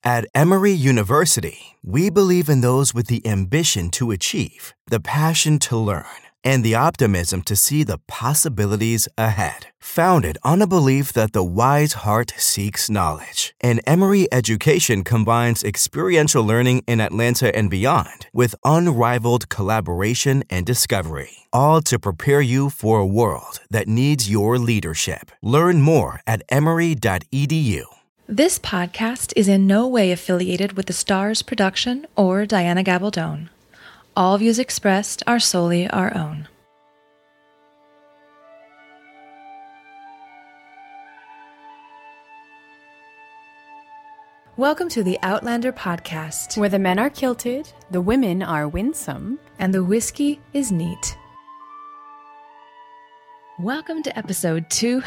At Emory University, we believe in those with the ambition to achieve, the passion to learn, and the optimism to see the possibilities ahead. Founded on a belief that the wise heart seeks knowledge, and Emory education combines experiential learning in Atlanta and beyond with unrivaled collaboration and discovery, all to prepare you for a world that needs your leadership. Learn more at emory.edu. This podcast is in no way affiliated with the Stars production or Diana Gabaldon. All views expressed are solely our own. Welcome to the Outlander podcast, where the men are kilted, the women are winsome, and the whiskey is neat. Welcome to episode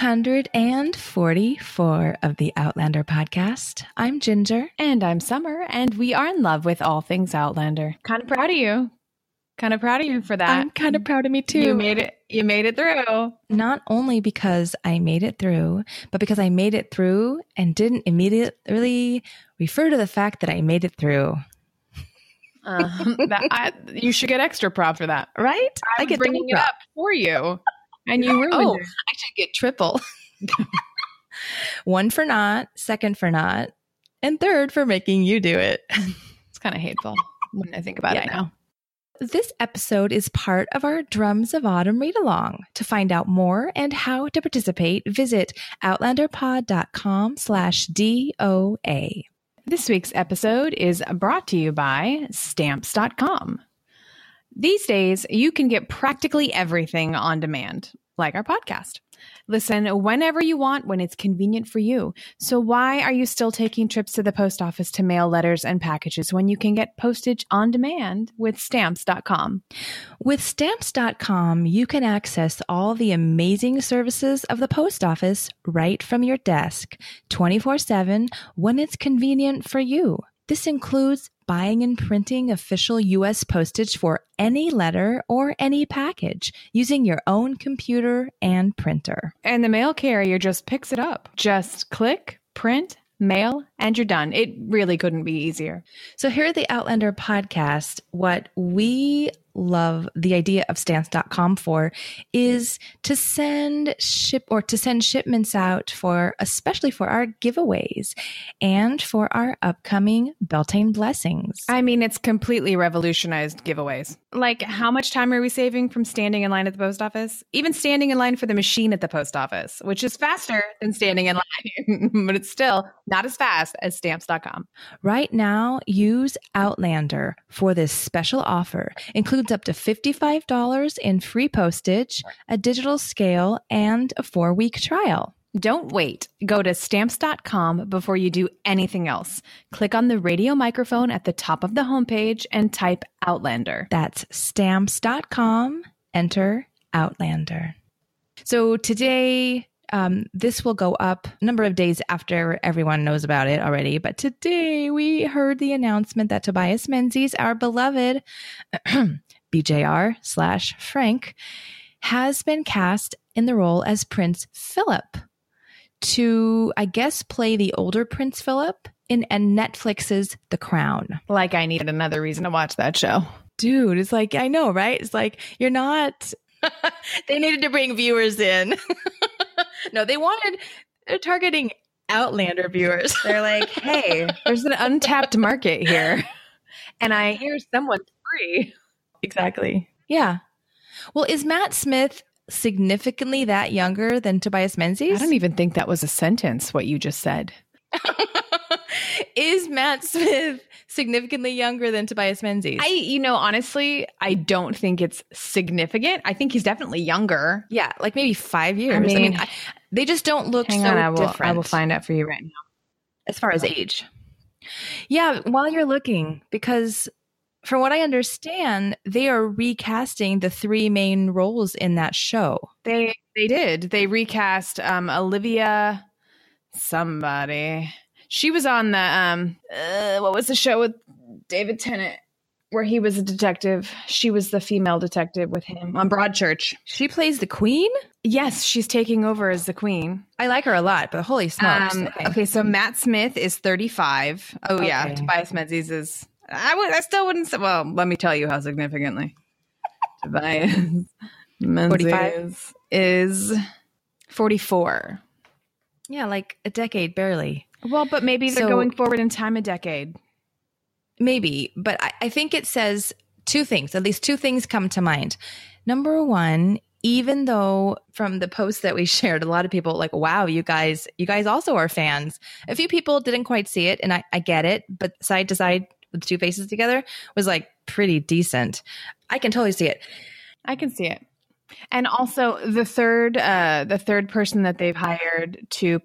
244 of the Outlander podcast. I'm Ginger. And I'm Summer, and we are in love with all things Outlander. Kind of proud of you. Kind of proud of you for that. I'm kind of proud of me too. You made it through. Not only because I made it through, but because I made it through and didn't immediately refer to the fact that I made it through. You should get extra proud for that. Right? I get bringing it up for you. And you ruined it. I should get triple. One for not, second for not, and third for making you do it. It's kind of hateful when I think about it now. This episode is part of our Drums of Autumn read-along. To find out more and how to participate, visit outlanderpod.com/DOA. This week's episode is brought to you by Stamps.com. These days, you can get practically everything on demand, like our podcast. Listen whenever you want, when it's convenient for you. So why are you still taking trips to the post office to mail letters and packages when you can get postage on demand with Stamps.com? With Stamps.com, you can access all the amazing services of the post office right from your desk, 24/7, when it's convenient for you. This includes buying and printing official U.S. postage for any letter or any package using your own computer and printer. And the mail carrier just picks it up. Just click, print, mail, and you're done. It really couldn't be easier. So here at the Outlander podcast, what we love the idea of Stamps.com for is to send shipments out for, especially for our giveaways and for our upcoming Beltane blessings. I mean, it's completely revolutionized giveaways. Like, how much time are we saving from standing in line at the post office? Even standing in line for the machine at the post office, which is faster than standing in line, but it's still not as fast as Stamps.com. Right now, use Outlander for this special offer. Includes up to $55 in free postage, a digital scale, and a 4-week trial. Don't wait. Go to Stamps.com before you do anything else. Click on the radio microphone at the top of the homepage and type Outlander. That's Stamps.com. Enter Outlander. So today, this will go up a number of days after everyone knows about it already. But today we heard the announcement that Tobias Menzies, our beloved BJR/Frank, has been cast in the role as Prince Philip to, I guess, play the older Prince Philip in Netflix's The Crown. Like I needed another reason to watch that show. Dude, it's like, I know, right? It's like, you're not... They needed to bring viewers in. No, they're targeting Outlander viewers. They're like, hey, there's an untapped market here. And I hear someone's free. Exactly. Yeah. Well, is Matt Smith significantly that younger than Tobias Menzies? I don't even think that was a sentence, what you just said. Is Matt Smith significantly younger than Tobias Menzies? Honestly, I don't think it's significant. I think he's definitely younger. Yeah, like maybe 5 years. I mean, they just don't look different. I will find out for you right now. As far as age. Yeah, while you're looking, because from what I understand, they are recasting the 3 main roles in that show. They did. They recast Olivia somebody. She was on the what was the show with David Tennant? where he was a detective. She was the female detective with him on Broadchurch. She plays the queen? Yes, she's taking over as the queen. I like her a lot, but holy smokes. Okay, so Matt Smith is 35. Oh, okay. Yeah, Tobias Menzies is... I still wouldn't say... Well, let me tell you how significantly. Tobias Menzies 45? Is 44. Yeah, like a decade, barely. Well, but maybe they're going forward in time a decade. Maybe, but I think it says two things. At least two things come to mind. Number one, even though from the post that we shared, a lot of people like, wow, you guys also are fans. A few people didn't quite see it, and I get it, but side to side with the two faces together was like pretty decent. I can totally see it. I can see it. And also the third person that they've hired to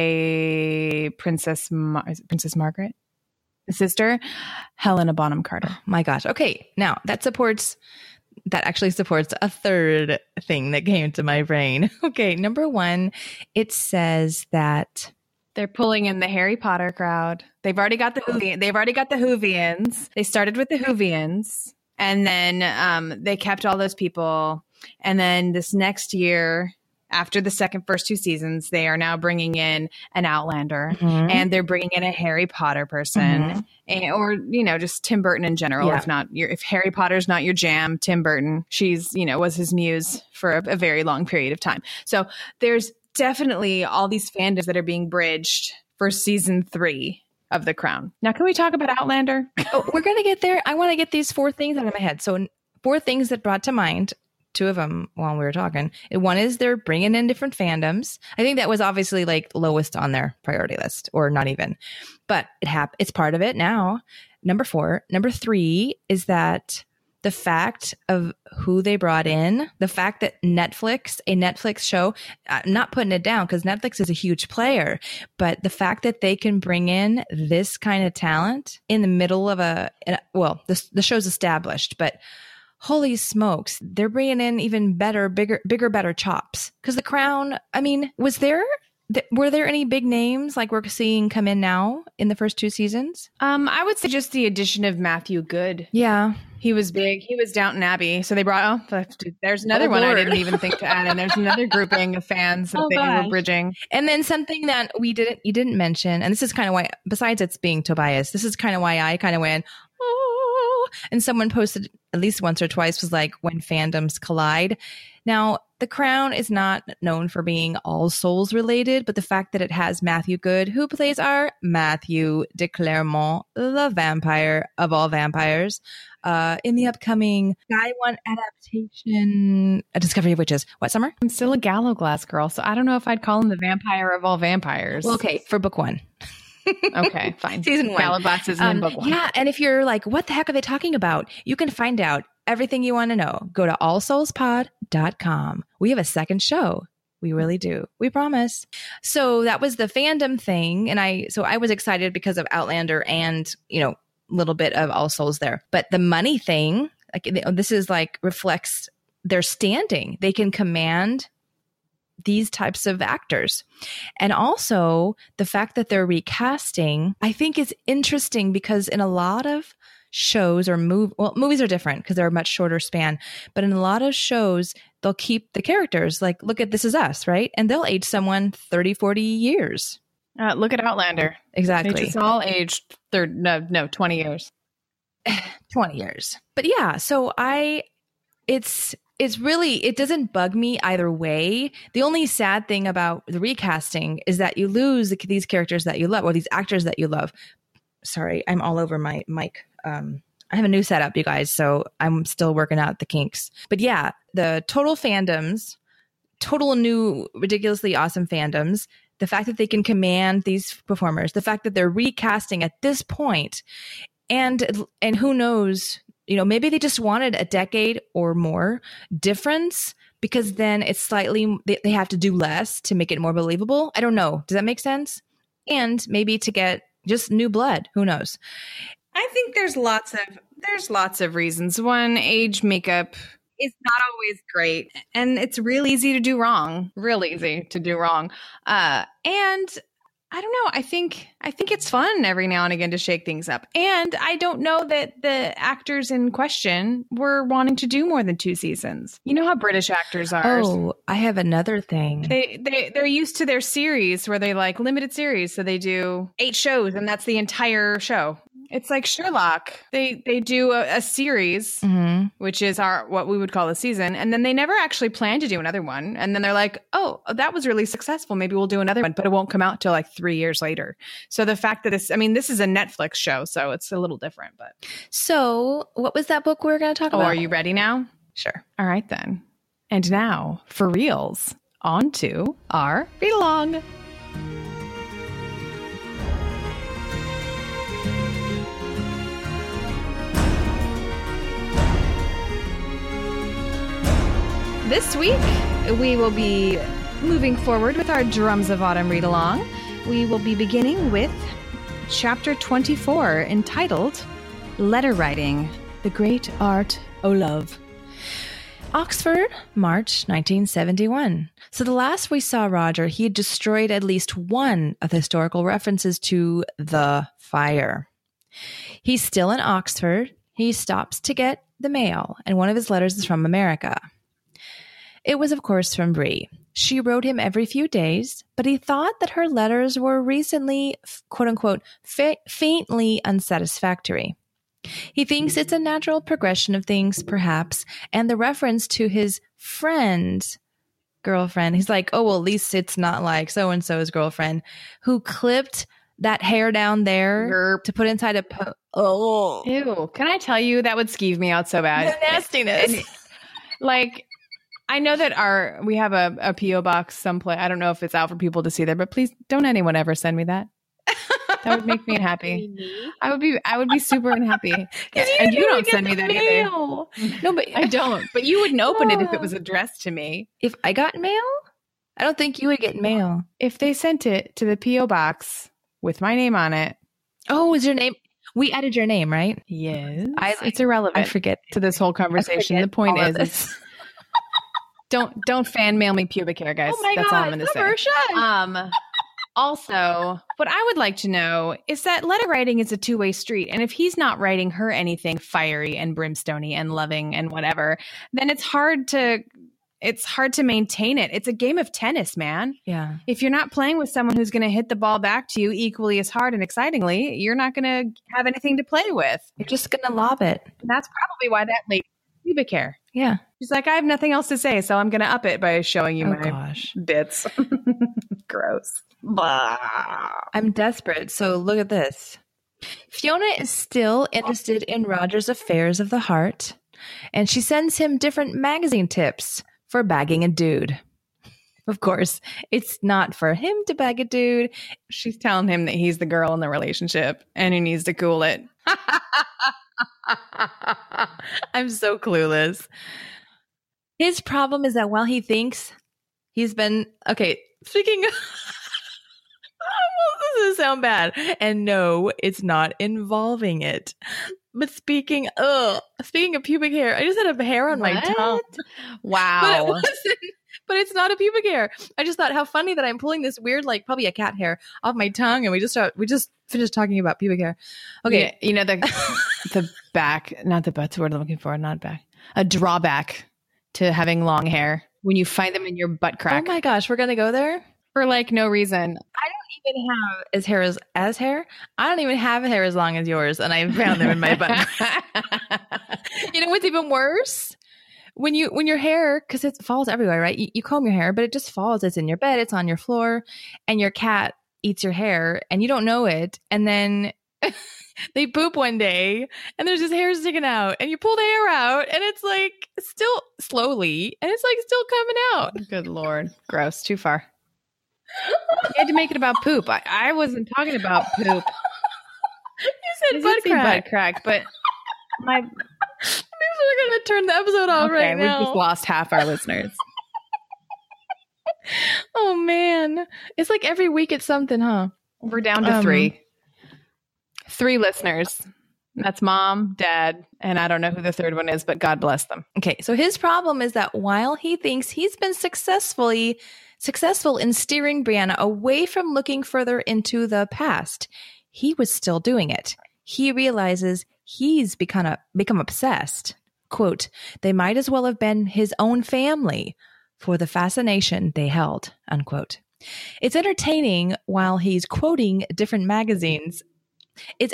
play Princess Margaret? The sister, Helena Bonham Carter. Oh my gosh. Okay. Now that actually supports a third thing that came to my brain. Okay. Number one, it says that they're pulling in the Harry Potter crowd. They've already got the Whovians. They started with the Whovians, and then they kept all those people. And then this next year, after the first two seasons, they are now bringing in an Outlander, and they're bringing in a Harry Potter person, or just Tim Burton in general. Yeah. If Harry Potter's not your jam, Tim Burton, she's was his muse for a very long period of time. So there's definitely all these fandoms that are being bridged for season 3 of The Crown. Now, can we talk about Outlander? We're gonna get there. I want to get these 4 things out of my head. So 4 things that brought to mind. 2 of them while we were talking. One is they're bringing in different fandoms. I think that was obviously like lowest on their priority list, or not even, but it's part of it now. Number 3 is that the fact of who they brought in, the fact that a Netflix show, I'm not putting it down because Netflix is a huge player, but the fact that they can bring in this kind of talent in the middle of the show's established, but holy smokes, they're bringing in even better, better chops. Because The Crown, I mean, were there any big names like we're seeing come in now in the first 2 seasons? I would say just the addition of Matthew Goode. Yeah. He was big. He was Downton Abbey. So they brought, there's another one I didn't even think to add in. There's another grouping of fans that they were bridging. And then something that you didn't mention, and this is kind of why, besides it's being Tobias, this is kind of why I kind of went, oh, and someone posted at least once or twice was like when fandoms collide. Now, The Crown is not known for being All Souls related, but the fact that it has Matthew Goode, who plays our Matthew de Clermont, the vampire of all vampires, in the upcoming Sky One adaptation, A Discovery of Witches. What, Summer? I'm still a Gallowglass girl, so I don't know if I'd call him the vampire of all vampires. Well, okay, for book 1. Okay, fine. Season 1. Gallowglass is in book 1. Yeah, and if you're like, what the heck are they talking about? You can find out everything you want to know. Go to allsoulspod.com. We have a second show. We really do. We promise. So that was the fandom thing. And I was excited because of Outlander and, a little bit of All Souls there. But the money thing, like this is like reflects their standing. They can command these types of actors. And also the fact that they're recasting, I think is interesting because in a lot of shows or movies are different because they're a much shorter span, but in a lot of shows, they'll keep the characters. Like, look at This Is Us, right? And they'll age someone 30, 40 years. Look at Outlander. Exactly. They just all aged 20 years. 20 years. But yeah, so it's really, it doesn't bug me either way. The only sad thing about the recasting is that you lose these characters that you love, or these actors that you love. Sorry, I'm all over my mic. I have a new setup, you guys, so I'm still working out the kinks. But yeah, the total fandoms, total new, ridiculously awesome fandoms, the fact that they can command these performers, the fact that they're recasting at this point, and who knows, maybe they just wanted a decade or more difference because then it's slightly, they have to do less to make it more believable. I don't know. Does that make sense? And maybe to get just new blood. Who knows? I think there's lots of reasons. One, age makeup is not always great, and it's real easy to do wrong. And I don't know. I think it's fun every now and again to shake things up. And I don't know that the actors in question were wanting to do more than 2 seasons. You know how British actors are. Oh, I have another thing. They're used to their series where they like limited series. So they do 8 shows and that's the entire show. It's like Sherlock. They do a series, which is what we would call a season. And then they never actually plan to do another one. And then they're like, oh, that was really successful. Maybe we'll do another one, but it won't come out till like 3 years later. So the fact that this is a Netflix show, so it's a little different. But so what was that book we were going to talk about? Are you ready now? Sure. All right, then. And now, for reals, on to our read along. This week, we will be moving forward with our Drums of Autumn read-along. We will be beginning with Chapter 24, entitled Letter Writing, the Great Art o' Love. Oxford, March 1971. So the last we saw Roger, he had destroyed at least one of the historical references to the fire. He's still in Oxford. He stops to get the mail, and one of his letters is from America. It was, of course, from Bree. She wrote him every few days, but he thought that her letters were recently, quote-unquote, faintly unsatisfactory. He thinks it's a natural progression of things, perhaps, and the reference to his girlfriend, he's like, oh, well, at least it's not like so-and-so's girlfriend, who clipped that hair down there to put inside a oh. Ew. Can I tell you, that would skeeve me out so bad. The nastiness. Like... I know that we have a P.O. box someplace. I don't know if it's out for people to see there, but please don't anyone ever send me that. That would make me unhappy. I would be super unhappy. And you don't send me that mail. Either. No, but I don't. But you wouldn't open it if it was addressed to me. If I got mail? I don't think you would get mail. If they sent it to the P.O. box with my name on it. Oh, is your name? We added your name, right? Yes. It's irrelevant. I forget to this whole conversation. The point is Don't fan mail me pubic hair, guys. Oh my That's God, all I'm going to say. Also, what I would like to know is that letter writing is a two-way street. And if he's not writing her anything fiery and brimstony and loving and whatever, then it's hard to maintain it. It's a game of tennis, man. Yeah. If you're not playing with someone who's going to hit the ball back to you equally as hard and excitingly, you're not going to have anything to play with. You're just going to lob it. And that's probably why that lady pubic hair. Yeah. She's like, I have nothing else to say, so I'm going to up it by showing you my bits. Gross. Blah. I'm desperate, so look at this. Fiona is still interested in Roger's affairs of the heart, and she sends him different magazine tips for bagging a dude. Of course, it's not for him to bag a dude. She's telling him that he's the girl in the relationship, and he needs to cool it. I'm so clueless. His problem is that while he thinks he's been... Okay, speaking of... This doesn't sound bad. And no, it's not involving it. But speaking of pubic hair, I just had a hair on my tongue. Wow. But it's not a pubic hair. I just thought how funny that I'm pulling this weird, like probably a cat hair off my tongue, and we just finished talking about pubic hair. Okay, yeah, you know the back, not the butt's what I'm looking for, not back. A drawback to having long hair when you find them in your butt crack. Oh my gosh, we're gonna go there for like no reason. I don't even have as hair. I don't even have hair as long as yours, and I found them in my butt. You know what's even worse? When your hair, because it falls everywhere, right? You comb your hair, but it just falls. It's in your bed, it's on your floor, and your cat eats your hair, and you don't know it. And then they poop one day, and there's just hair sticking out, and you pull the hair out, and it's like still slowly, and it's like still coming out. Good Lord. Gross. Too far. You had to make it about poop. I wasn't talking about poop. You said butt crack, but my... We're going to turn the episode off right now. We've just lost half our listeners. Oh, man. It's like every week it's something, huh? We're down to 3. 3 listeners. That's mom, dad, and I don't know who the third one is, but God bless them. Okay, so his problem is that while he thinks he's been successfully Successful in steering Brianna away from looking further into the past, he was still doing it. He realizes he's become obsessed. Quote, they might as well have been his own family for the fascination they held, unquote. It's entertaining while he's quoting different magazine tips.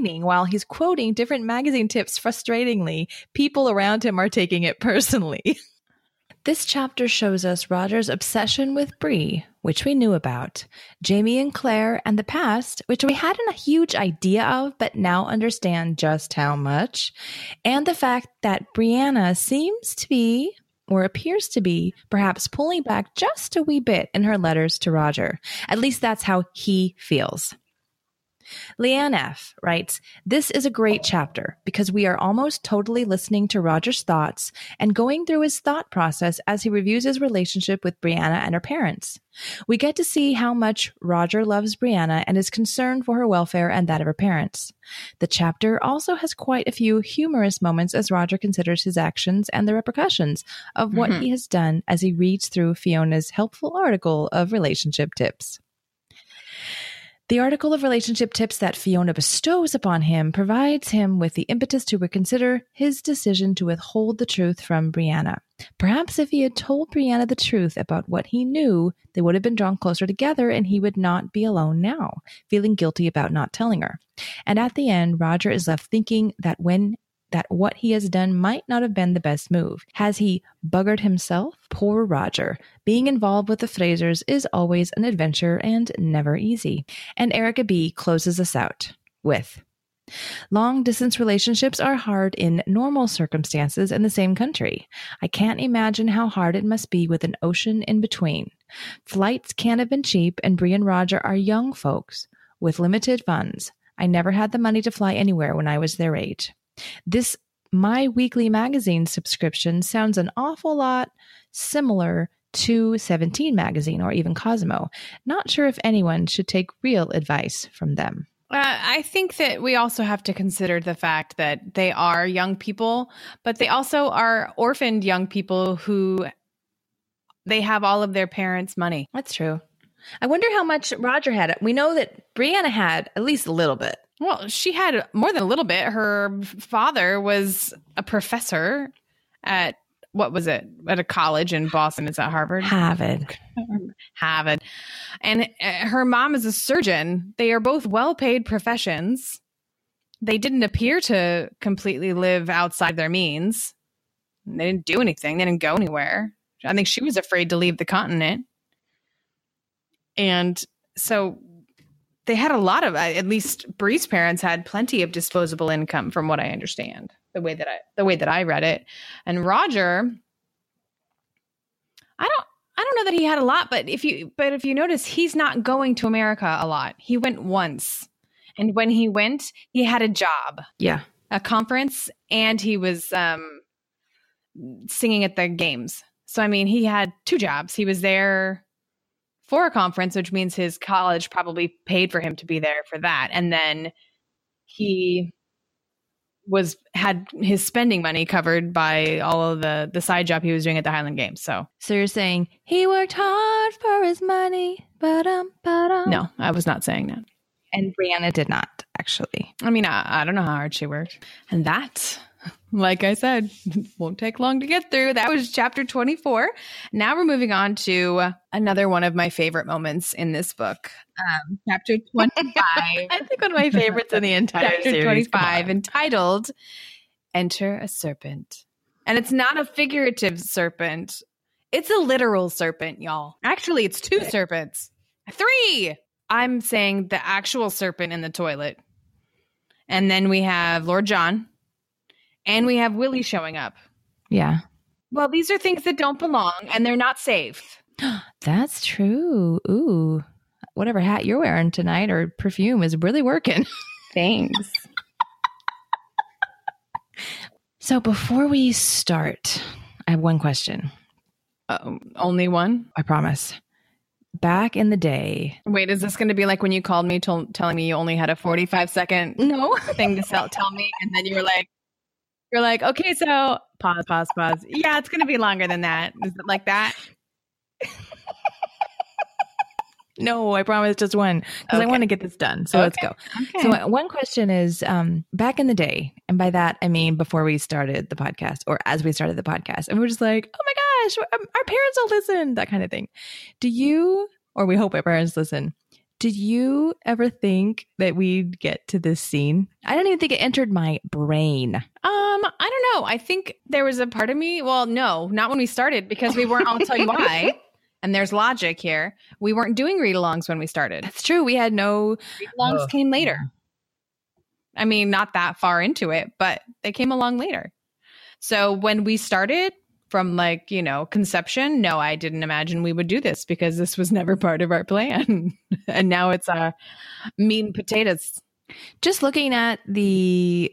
Frustratingly, people around him are taking it personally. This chapter shows us Roger's obsession with Bree, which we knew about, Jamie and Claire, and the past, which we hadn't a huge idea of, but now understand just how much, and the fact that Brianna seems to be, or appears to be, perhaps pulling back just a wee bit in her letters to Roger. At least that's how he feels. Leanne F. writes, this is a great chapter because we are almost totally listening to Roger's thoughts and going through his thought process as he reviews his relationship with Brianna and her parents. We get to see how much Roger loves Brianna and is concerned for her welfare and that of her parents. The chapter also has quite a few humorous moments as Roger considers his actions and the repercussions of what he has done as he reads through Fiona's helpful article of relationship tips. The article of relationship tips that Fiona bestows upon him provides him with the impetus to reconsider his decision to withhold the truth from Brianna. Perhaps if he had told Brianna the truth about what he knew, they would have been drawn closer together and he would not be alone now, feeling guilty about not telling her. And at the end, Roger is left thinking that what he has done might not have been the best move. Has he buggered himself? Poor Roger. Being involved with the Frasers is always an adventure and never easy. And Erica B. closes us out with, long-distance relationships are hard in normal circumstances in the same country. I can't imagine how hard it must be with an ocean in between. Flights can't have been cheap, and Bree and Roger are young folks with limited funds. I never had the money to fly anywhere when I was their age. This My Weekly Magazine subscription sounds an awful lot similar to 17 Magazine or even Cosmo. Not sure if anyone should take real advice from them. I think that we also have to consider the fact that they are young people, but they also are orphaned young people who they have all of their parents' money. That's true. I wonder how much Roger had. We know that Brianna had at least a little bit. Well, she had more than a little bit. Her father was a professor at, what was it? At a college in Boston. Is that Harvard? Harvard. And her mom is a surgeon. They are both well-paid professions. They didn't appear to completely live outside their means. They didn't do anything. They didn't go anywhere. I think she was afraid to leave the continent. And so they had a lot of, at least Bree's parents had plenty of disposable income from what I understand, the way that I read it. And Roger, I don't know that he had a lot, but if you notice, he's not going to America a lot. He went once. And when he went, he had a job. Yeah. A conference, and he was singing at the games. So, I mean, he had two jobs. He was there for a conference, which means his college probably paid for him to be there for that. And then he had his spending money covered by all of the side job he was doing at the Highland Games. So you're saying he worked hard for his money. Ba-dum. No, I was not saying that. And Brianna did not, actually. I mean, I don't know how hard she worked. And that, like I said, won't take long to get through. That was chapter 24. Now we're moving on to another one of my favorite moments in this book. Chapter 25. I think one of my favorites in the entire chapter series. 25, entitled Enter a Serpent. And it's not a figurative serpent. It's a literal serpent, y'all. Actually, it's two serpents. 3! I'm saying the actual serpent in the toilet. And then we have Lord John. And we have Willie showing up. Yeah. Well, these are things that don't belong, and they're not safe. That's true. Ooh. Whatever hat you're wearing tonight or perfume is really working. Thanks. So before we start, I have one question. Only one? I promise. Back in the day. Wait, is this going to be like when you called me telling me you only had a 45-second thing to tell me, and then you're like, okay, so pause. Yeah, it's going to be longer than that. Is it like that? No, I promise just one because I want to get this done. So let's go. Okay. So one question is, back in the day, and by that I mean before we started the podcast or as we started the podcast, and we're just like, oh my gosh, our parents will listen, that kind of thing. Do you, or we hope our parents listen, did you ever think that we'd get to this scene? I don't even think it entered my brain. I don't know. I think there was a part of me. Well, no, not when we started because we weren't. I'll tell you why. And there's logic here. We weren't doing read-alongs when we started. That's true. We had no read-alongs came later. I mean, not that far into it, but they came along later. So when we started from like, conception, no, I didn't imagine we would do this because this was never part of our plan. And now it's meat and potatoes. Just looking at the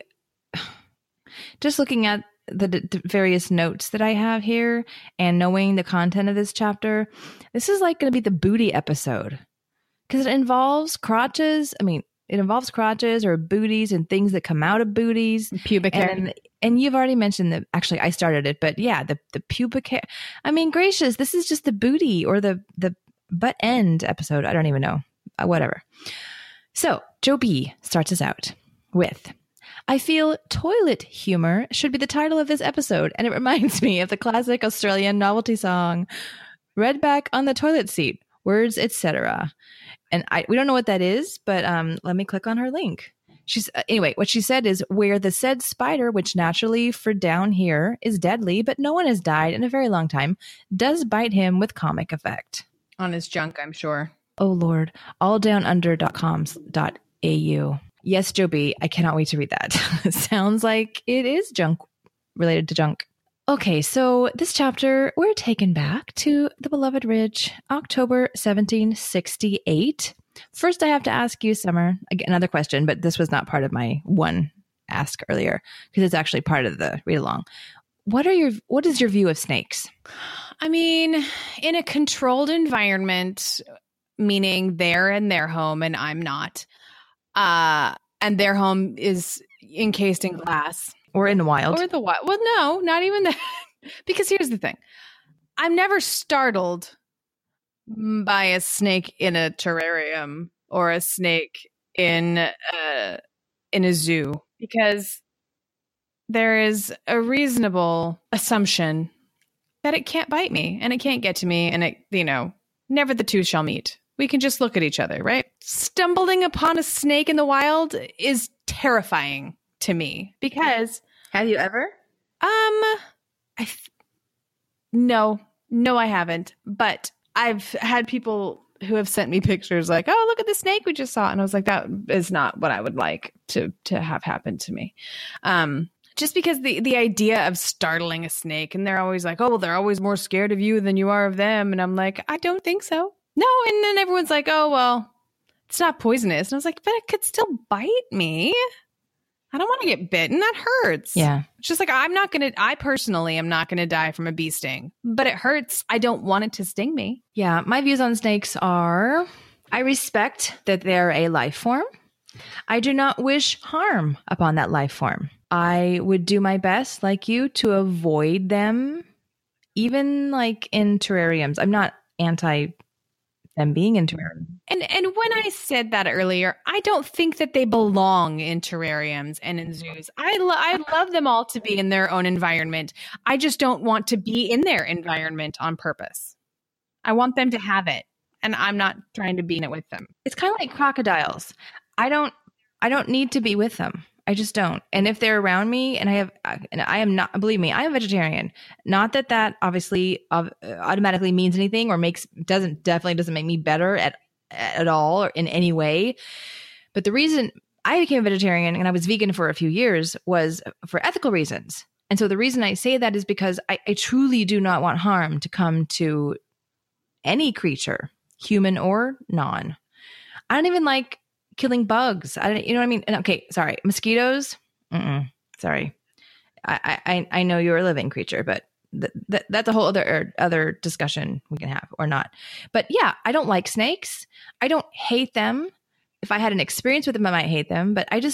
various notes that I have here and knowing the content of this chapter, this is like going to be the booty episode because it involves crotches. I mean, it involves crotches or booties and things that come out of booties. Pubic hair. And you've already mentioned that, actually I started it, but yeah, the pubic hair. I mean, gracious, this is just the booty or the butt end episode. I don't even know. Whatever. So Joe B starts us out with, I feel toilet humor should be the title of this episode, and it reminds me of the classic Australian novelty song, Red Back on the Toilet Seat, Words, etc. And we don't know what that is, but let me click on her link. Anyway, what she said is, where the said spider, which naturally for down here is deadly, but no one has died in a very long time, does bite him with comic effect. On his junk, I'm sure. Oh, Lord. alldownunder.com.au. Yes, Joe B, I cannot wait to read that. Sounds like it is junk related to junk. Okay, so this chapter, we're taken back to the beloved Ridge, October 1768. First, I have to ask you, Summer, another question, but this was not part of my one ask earlier because it's actually part of the read along. What is your view of snakes? I mean, in a controlled environment, meaning they're in their home and I'm not. And their home is encased in glass. Or in the wild. Or the wild. Well, no, not even that. Because here's the thing. I'm never startled by a snake in a terrarium or a snake in a zoo. Because there is a reasonable assumption that it can't bite me and it can't get to me and it, never the two shall meet. We can just look at each other, right? Stumbling upon a snake in the wild is terrifying to me because... Have you ever? No, I haven't. But I've had people who have sent me pictures like, oh, look at the snake we just saw. And I was like, that is not what I would like to have happen to me. Just because the idea of startling a snake, and they're always like, oh, well, they're always more scared of you than you are of them. And I'm like, I don't think so. No. And then everyone's like, oh, well, it's not poisonous. And I was like, but it could still bite me. I don't want to get bitten. That hurts. Yeah. It's just like, I personally am not going to die from a bee sting, but it hurts. I don't want it to sting me. Yeah. My views on snakes are, I respect that they're a life form. I do not wish harm upon that life form. I would do my best, like you, to avoid them, even like in terrariums. I'm not anti them being in terrariums. And when I said that earlier, I don't think that they belong in terrariums and in zoos. I love them all to be in their own environment. I just don't want to be in their environment on purpose. I want them to have it, and I'm not trying to be in it with them. It's kind of like crocodiles. I don't need to be with them. I just don't. And if they're around me and I am not, believe me, I am vegetarian. Not that obviously automatically means anything or definitely doesn't make me better at all or in any way. But the reason I became a vegetarian and I was vegan for a few years was for ethical reasons. And so the reason I say that is because I truly do not want harm to come to any creature, human or non. I don't even like killing bugs. You know what I mean? Okay, sorry. Mosquitoes? Sorry. I know you're a living creature, but that's a whole other discussion we can have or not. But yeah, I don't like snakes. I don't hate them. If I had an experience with them, I might hate them, but I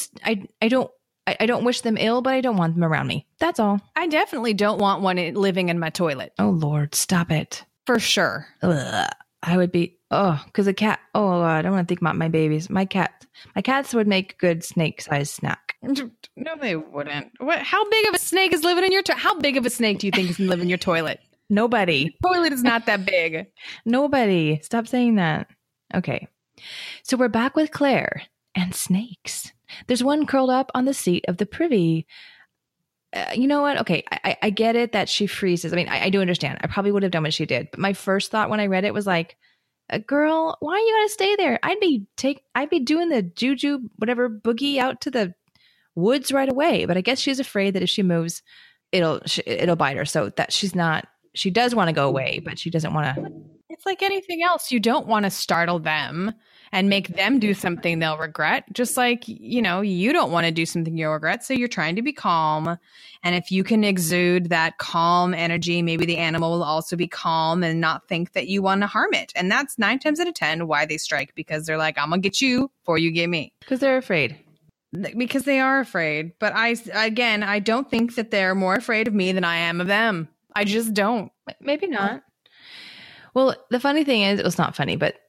don't wish them ill, but I don't want them around me. That's all. I definitely don't want one living in my toilet. Oh Lord, stop it. For sure. Ugh. I would be, because a cat, I don't want to think about my babies. My cats would make good snake-sized snack. No, they wouldn't. What? How big of a snake is living in your How big of a snake do you think is living in your toilet? Nobody. Toilet is not that big. Nobody. Stop saying that. Okay. So we're back with Claire and snakes. There's one curled up on the seat of the privy. You know what? Okay. I get it that she freezes. I mean, I do understand. I probably would have done what she did. But my first thought when I read it was like, girl, why are you going to stay there? I'd be doing the juju, whatever, boogie out to the woods right away. But I guess she's afraid that if she moves, it'll bite her. So that she does want to go away, but she doesn't want to. It's like anything else. You don't want to startle them and make them do something they'll regret. Just like, you don't want to do something you'll regret. So you're trying to be calm. And if you can exude that calm energy, maybe the animal will also be calm and not think that you want to harm it. And that's 9 times out of 10 why they strike, because they're like, I'm going to get you before you get me. Because they're afraid. Because they are afraid. But I don't think that they're more afraid of me than I am of them. I just don't. Maybe not. Well, the funny thing is, it was not funny, but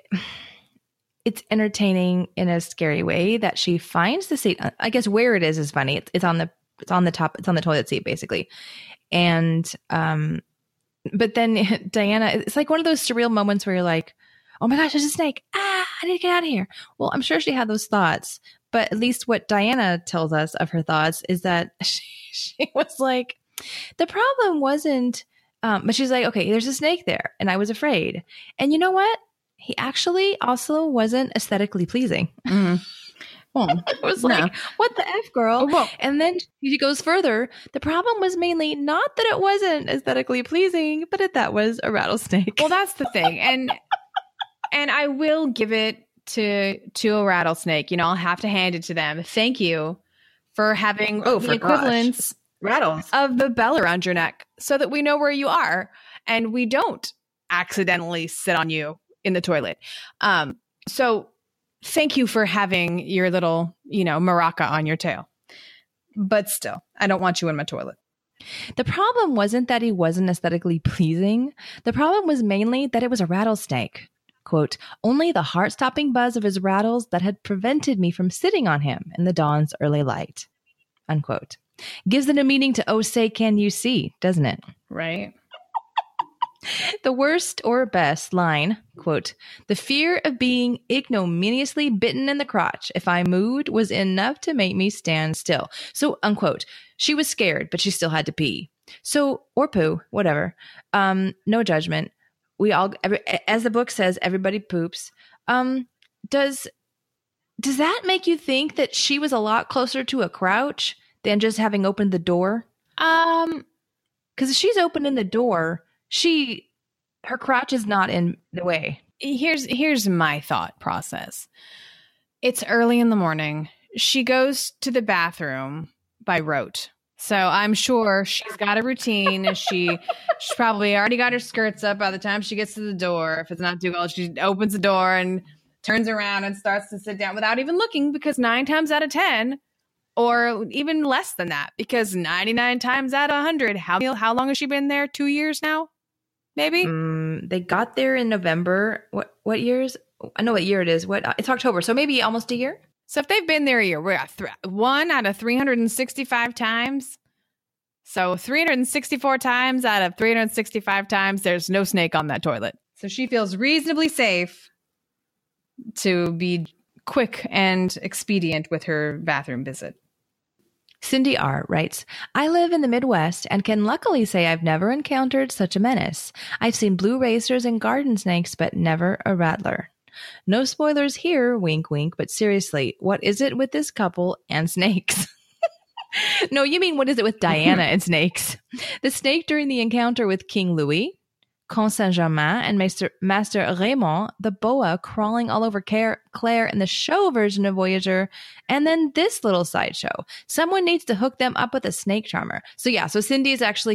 it's entertaining in a scary way that she finds the seat. I guess where it is funny. It's on the top. It's on the toilet seat, basically. And but then Diana, it's like one of those surreal moments where you're like, oh my gosh, there's a snake. I need to get out of here. Well, I'm sure she had those thoughts, but at least what Diana tells us of her thoughts is that she was like, the problem wasn't, but she's like, okay, there's a snake there and I was afraid. And you know what? He actually also wasn't aesthetically pleasing. Mm-hmm. Well, it was like, what the F, girl? Well, and then she goes further. The problem was mainly not that it wasn't aesthetically pleasing, but that was a rattlesnake. Well, that's the thing. And I will give it to a rattlesnake. I'll have to hand it to them. Thank you for having the equivalence rattles of the bell around your neck so that we know where you are and we don't accidentally sit on you in the toilet. So thank you for having your little, maraca on your tail. But still, I don't want you in my toilet. The problem wasn't that he wasn't aesthetically pleasing. The problem was mainly that it was a rattlesnake. Quote, only the heart-stopping buzz of his rattles that had prevented me from sitting on him in the dawn's early light. Unquote. Gives it a meaning to, oh, say, can you see, doesn't it? Right. The worst or best line, quote, the fear of being ignominiously bitten in the crotch if I moved was enough to make me stand still. So, unquote, she was scared, but she still had to pee. So, or poo, whatever. No judgment. We all, as the book says, everybody poops. Does that make you think that she was a lot closer to a crouch than just having opened the door? Because if she's opening the door, her crotch is not in the way. Here's my thought process. It's early in the morning. She goes to the bathroom by rote. So I'm sure she's got a routine. She's probably already got her skirts up by the time she gets to the door. If it's not too cold, she opens the door and turns around and starts to sit down without even looking, because 9 times out of 10, or even less than that, because 99 times out of 100, how long has she been there? 2 years now? Maybe? They got there in November. What years? I know what year it is. It's October, so maybe almost a year. So if they've been there a year, we're at 1 out of 365 times. So 364 times out of 365 times, there's no snake on that toilet. So she feels reasonably safe to be quick and expedient with her bathroom visit. Cindy R. writes, I live in the Midwest and can luckily say I've never encountered such a menace. I've seen blue racers and garden snakes, but never a rattler. No spoilers here, wink, wink, but seriously, what is it with this couple and snakes? No, you mean what is it with Diana and snakes? The snake during the encounter with King Louis, Comte Saint-Germain, and Master Raymond, the boa crawling all over Claire in the show version of Voyager, and then this little sideshow. Someone needs to hook them up with a snake charmer. So Cindy is actually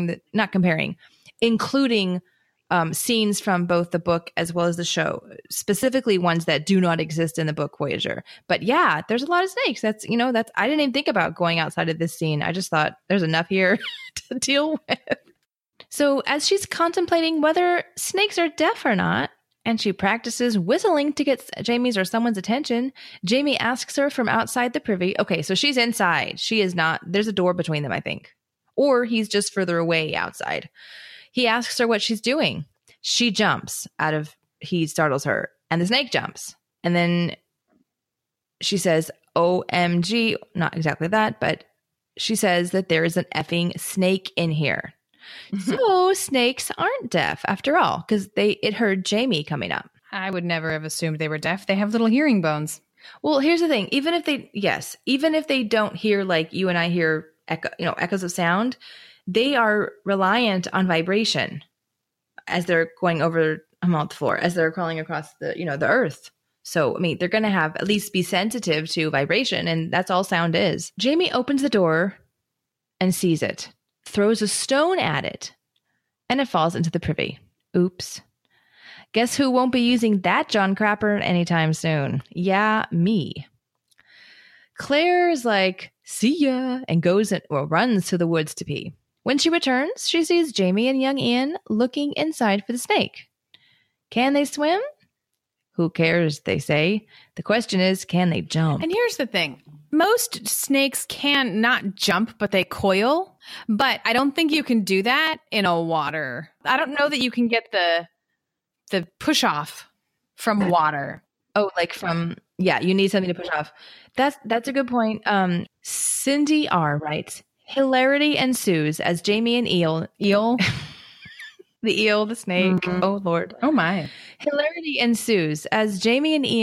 including scenes from both the book as well as the show, specifically ones that do not exist in the book Voyager. But yeah, there's a lot of snakes. I didn't even think about going outside of this scene. I just thought there's enough here to deal with. So as she's contemplating whether snakes are deaf or not, and she practices whistling to get Jamie's or someone's attention, Jamie asks her from outside the privy. Okay, so she's inside. She is not. There's a door between them, I think. Or he's just further away outside. He asks her what she's doing. She jumps he startles her, and the snake jumps. And then she says, OMG, not exactly that, but she says that there is an effing snake in here. So snakes aren't deaf after all, because it heard Jamie coming up. I would never have assumed they were deaf. They have little hearing bones. Well, here's the thing. Even if they don't hear like you and I hear echoes of sound, they are reliant on vibration as they're going over the floor, as they're crawling across the earth. So, I mean, they're going to have at least be sensitive to vibration, and that's all sound is. Jamie opens the door and sees it, throws a stone at it, and it falls into the privy. Oops. Guess who won't be using that John Crapper anytime soon? Yeah, me. Claire's like, see ya, and runs to the woods to pee. When she returns, she sees Jamie and young Ian looking inside for the snake. Can they swim? Who cares, they say. The question is, can they jump? And here's the thing. Most snakes can not jump, but they coil. But I don't think you can do that in a water. I don't know that you can get the push off from water. Oh, like you need something to push off. That's a good point. Cindy R. writes, hilarity ensues as Jamie and Eel. The eel, the snake. Mm-hmm. Oh, Lord. Oh, my. Hilarity ensues as Jamie and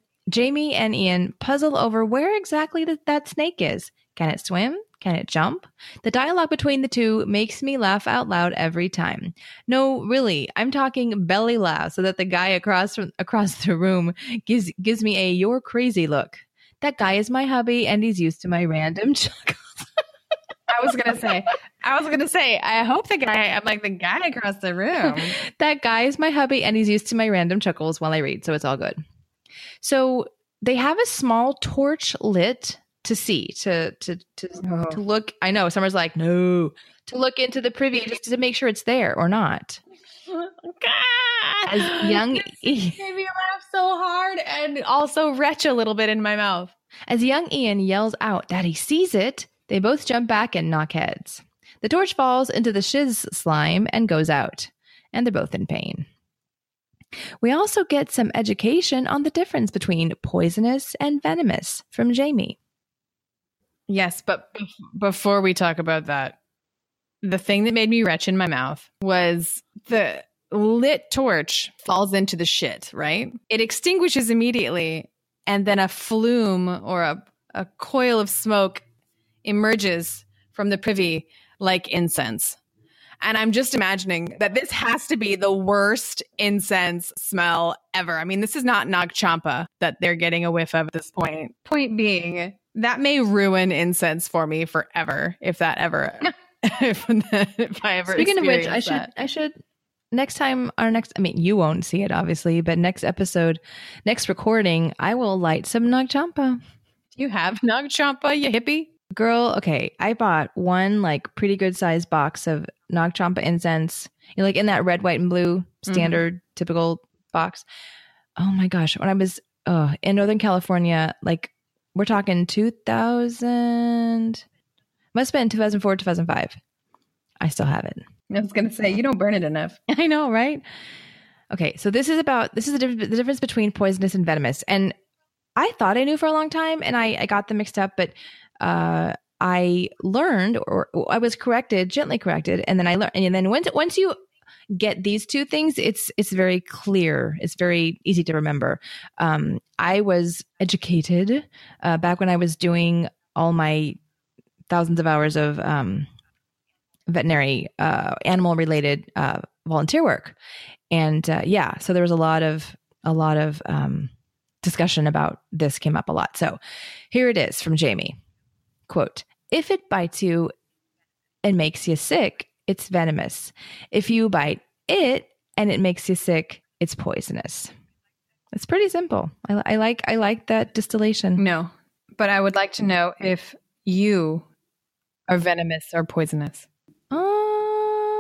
Ian puzzle over where exactly that snake is. Can it swim? Can it jump? The dialogue between the two makes me laugh out loud every time. No, really, I'm talking belly laugh so that the guy across the room gives me a "you're crazy" look. That guy is my hubby, and he's used to my random chuckles. I was gonna say, I hope I'm like the guy across the room. That guy is my hubby, and he's used to my random chuckles while I read, so it's all good. So they have a small torch lit to see, to look. I know Summer's like, no, to look into the privy just to make sure it's there or not. As young made me laugh so hard and also retch a little bit in my mouth. As young Ian yells out that he sees it, they both jump back and knock heads. The torch falls into the shiz slime and goes out, and they're both in pain. We also get some education on the difference between poisonous and venomous from Jamie. Yes, but before we talk about that, the thing that made me retch in my mouth was the lit torch falls into the shit, right? It extinguishes immediately, and then a flume or a coil of smoke emerges from the privy like incense. And I'm just imagining that this has to be the worst incense smell ever. I mean, this is not Nag Champa that they're getting a whiff of at this point. Point being, that may ruin incense for me forever if I ever Speaking of which, I should next time, you won't see it obviously, but next recording, I will light some Nag Champa. Do you have Nag Champa, you hippie? Girl, okay, I bought one like pretty good sized box of Nag Champa incense, like in that red, white, and blue standard typical box. Oh my gosh, when I was in Northern California, like we're talking 2000, must have been 2004, 2005. I still have it. I was gonna say, you don't burn it enough. I know, right? Okay, so this is the difference between poisonous and venomous, and I thought I knew for a long time, and I got them mixed up, but I learned, or I was gently corrected, and then I learned. And then once you get these two things, it's very clear. It's very easy to remember. I was educated back when I was doing all my thousands of hours of veterinary animal related volunteer work, and so there was a lot of discussion about this came up a lot. So here it is from Jamie. Quote, if it bites you and makes you sick, it's venomous. If you bite it and it makes you sick, it's poisonous. It's pretty simple. I like that distillation. No, but I would like to know if you are venomous or poisonous.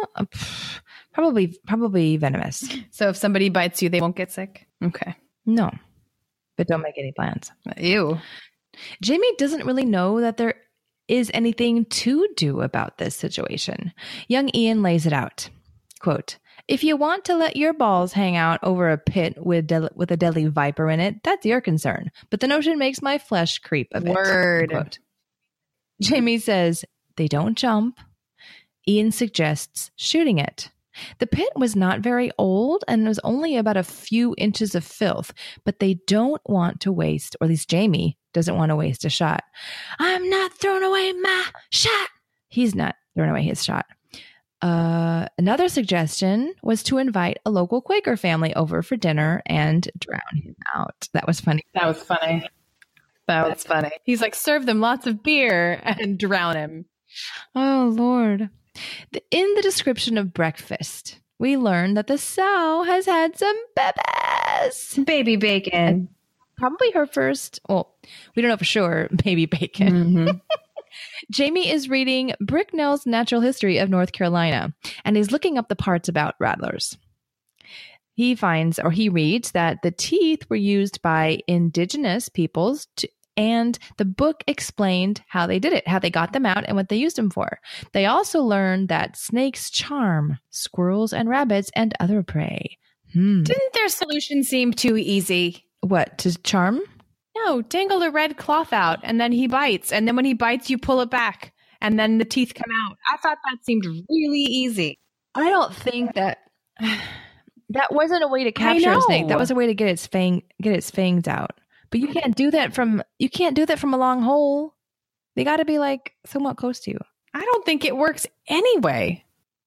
Probably venomous. So if somebody bites you, they won't get sick? Okay. No, but don't make any plans. Ew. Jamie doesn't really know that there is anything to do about this situation. Young Ian lays it out. Quote, if you want to let your balls hang out over a pit with a deadly viper in it, that's your concern. But the notion makes my flesh creep a bit. Word. Quote. Jamie says they don't jump. Ian suggests shooting it. The pit was not very old and was only about a few inches of filth, but they don't want to waste, or at least Jamie doesn't want to waste a shot. I'm not throwing away my shot. He's not throwing away his shot. Another suggestion was to invite a local Quaker family over for dinner and drown him out. That was funny. That was funny. He's like, serve them lots of beer and drown him. Oh, Lord. In the description of breakfast, we learn that the sow has had some babies. Baby bacon. Probably her first, well, we don't know for sure, baby bacon. Mm-hmm. Jamie is reading Bricknell's Natural History of North Carolina, and he's looking up the parts about rattlers. He reads that the teeth were used by indigenous peoples and the book explained how they did it, how they got them out and what they used them for. They also learned that snakes charm squirrels and rabbits and other prey. Didn't their solution seem too easy? What, to charm? No, dangle a red cloth out and then he bites. And then when he bites, you pull it back and then the teeth come out. I thought that seemed really easy. I don't think that wasn't a way to capture a snake. That was a way to get its fangs out. But you can't do that from a long hole. They got to be like somewhat close to you. I don't think it works anyway.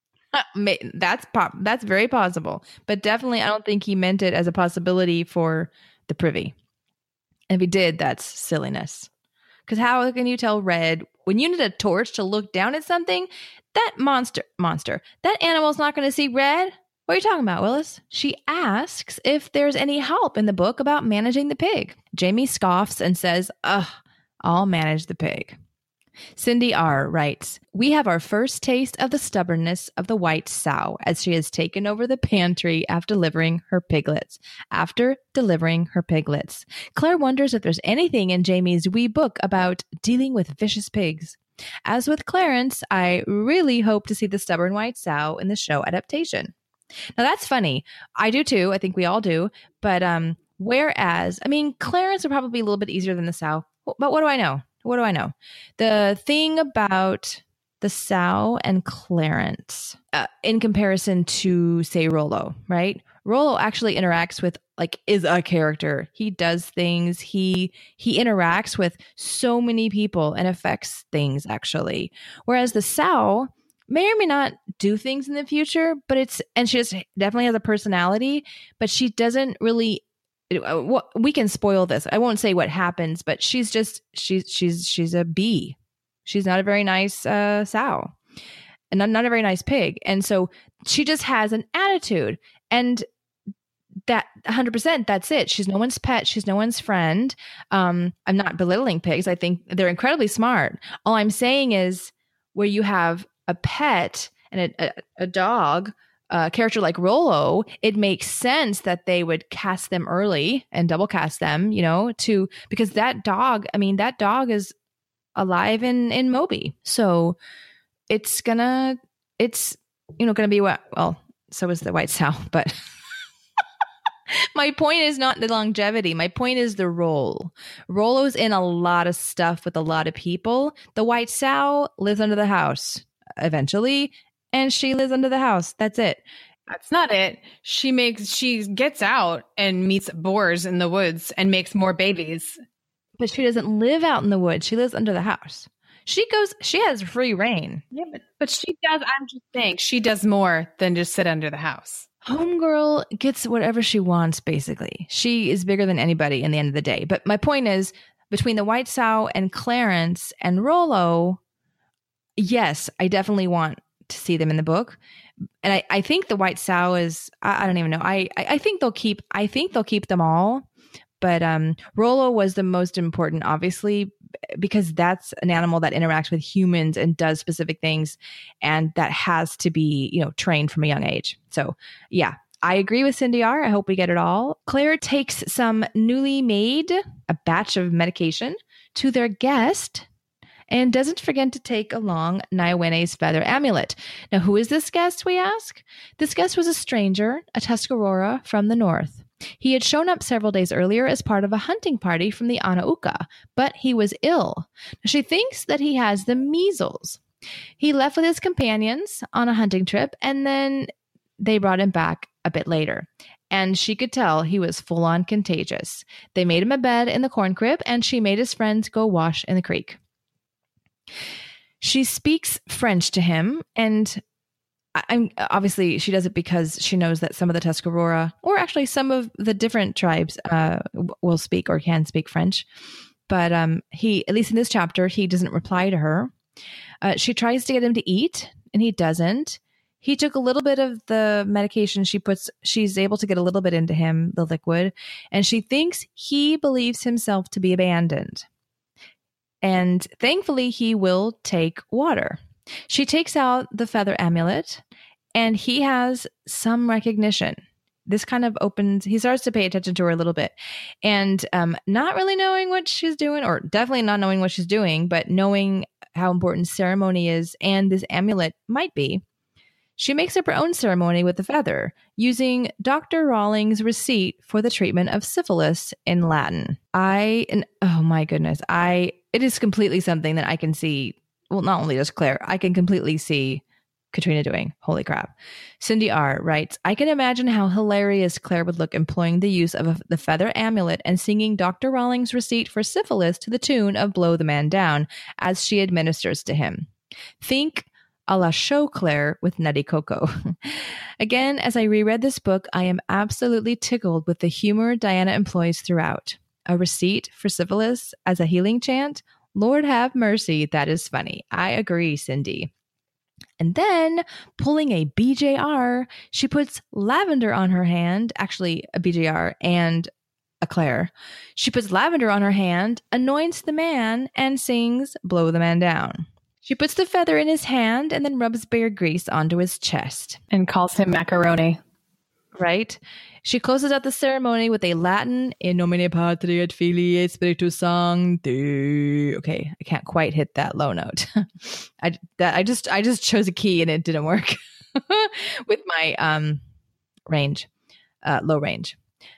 That's very possible. But definitely I don't think he meant it as a possibility for the privy. And if he did, that's silliness. Because how can you tell red when you need a torch to look down at something? That that animal's not going to see red. What are you talking about, Willis? She asks if there's any help in the book about managing the pig. Jamie scoffs and says, I'll manage the pig. Cindy R. writes, we have our first taste of the stubbornness of the white sow as she has taken over the pantry after delivering her piglets. Claire wonders if there's anything in Jamie's wee book about dealing with vicious pigs. As with Clarence, I really hope to see the stubborn white sow in the show adaptation. Now that's funny. I do too. I think we all do. But whereas, Clarence would probably be a little bit easier than the sow. But what do I know? The thing about the sow and Clarence in comparison to, say, Rollo, right? Rollo actually interacts with, is a character. He does things. He interacts with so many people and affects things, actually. Whereas the sow may or may not do things in the future, and she just definitely has a personality, but she doesn't really. We can spoil this. I won't say what happens, but she's a bee. She's not a very nice sow, and not a very nice pig, and so she just has an attitude, and that 100%. That's it. She's no one's pet. She's no one's friend. I'm not belittling pigs. I think they're incredibly smart. All I'm saying is where you have a pet and a dog, a character like Rollo, it makes sense that they would cast them early and double cast them, because that dog is alive in Moby. So it's gonna be well, so is the white sow, but my point is not the longevity. My point is the role. Rollo's in a lot of stuff with a lot of people. The white sow lives under the house eventually, and she lives under the house. That's it. That's not it. She gets out and meets boars in the woods and makes more babies. But she doesn't live out in the woods. She lives under the house. She has free reign. Yeah, but she does. I'm just saying she does more than just sit under the house. Homegirl gets whatever she wants, basically. She is bigger than anybody in the end of the day. But my point is, between the white sow and Clarence and Rollo, yes, I definitely want to see them in the book. And I think the white sow is, I don't even know. I think they'll keep them all. But Rollo was the most important, obviously, because that's an animal that interacts with humans and does specific things. And that has to be, trained from a young age. So yeah, I agree with Cindy R. I hope we get it all. Claire takes some newly made, a batch of medication to their guest and doesn't forget to take along Nywene's feather amulet. Now, who is this guest, we ask? This guest was a stranger, a Tuscarora from the north. He had shown up several days earlier as part of a hunting party from the Anauka, but he was ill. She thinks that he has the measles. He left with his companions on a hunting trip, and then they brought him back a bit later. And she could tell he was full-on contagious. They made him a bed in the corn crib, and she made his friends go wash in the creek. She speaks French to him, and obviously she does it because she knows that some of the Tuscarora, or actually some of the different tribes, will speak or can speak French. But he, at least in this chapter, he doesn't reply to her. She tries to get him to eat, and he doesn't. He took a little bit of the medication she's able to get a little bit into him, the liquid, and she thinks he believes himself to be abandoned. And thankfully, he will take water. She takes out the feather amulet, and he has some recognition. This kind of he starts to pay attention to her a little bit. And not really knowing what she's doing, or definitely not knowing what she's doing, but knowing how important ceremony is and this amulet might be, she makes up her own ceremony with the feather, using Dr. Rawlings' receipt for the treatment of syphilis in Latin. Oh my goodness, it is completely something that I can see. Well, not only does Claire, I can completely see Katrina doing. Holy crap. Cindy R. writes, I can imagine how hilarious Claire would look employing the use of the feather amulet and singing Dr. Rawlings' receipt for syphilis to the tune of Blow the Man Down as she administers to him. Think a la show Claire with Nutty Coco. Again, as I reread this book, I am absolutely tickled with the humor Diana employs throughout. A receipt for syphilis as a healing chant? Lord have mercy, that is funny. I agree, Cindy. And then, pulling a BJR, she puts lavender on her hand, actually a BJR and a Claire. She puts lavender on her hand, anoints the man, and sings Blow the Man Down. She puts the feather in his hand and then rubs bear grease onto his chest. And calls him macaroni. Right? She closes out the ceremony with a Latin In nomine Patri et Filii et Spiritus Sancti. Okay, I can't quite hit that low note. I just chose a key and it didn't work with my range, low range.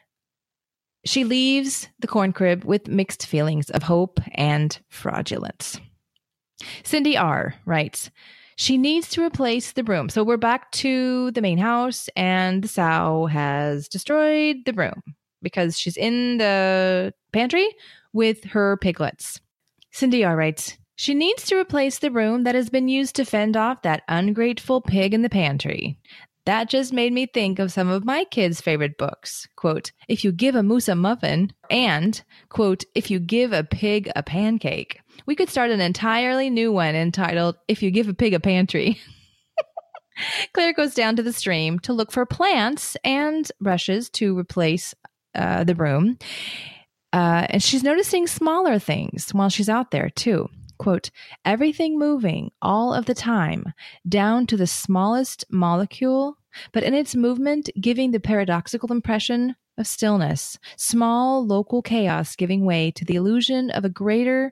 She leaves the corn crib with mixed feelings of hope and fraudulence. Cindy R. writes, she needs to replace the broom. So we're back to the main house, and the sow has destroyed the broom because she's in the pantry with her piglets. Cindy R. writes, she needs to replace the broom that has been used to fend off that ungrateful pig in the pantry. That just made me think of some of my kids' favorite books. Quote, if you give a moose a muffin, and, quote, if you give a pig a pancake. We could start an entirely new one entitled, If You Give a Pig a Pantry. Claire goes down to the stream to look for plants and brushes to replace the broom. And she's noticing smaller things while she's out there, too. Quote, everything moving all of the time, down to the smallest molecule, but in its movement giving the paradoxical impression of stillness, small local chaos giving way to the illusion of a greater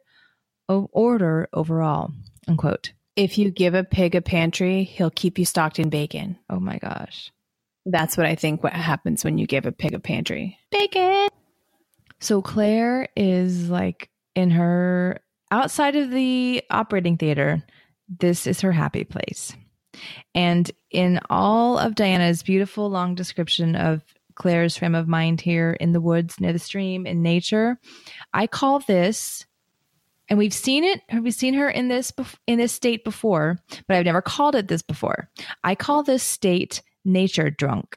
order overall, unquote. If you give a pig a pantry, he'll keep you stocked in bacon. Oh my gosh. That's what I think what happens when you give a pig a pantry. Bacon! So Claire is like in her... outside of the operating theater, this is her happy place. And in all of Diana's beautiful long description of Claire's frame of mind here in the woods near the stream in nature, I call this, and we've seen her in this state before, but I've never called it this before. I call this state nature drunk.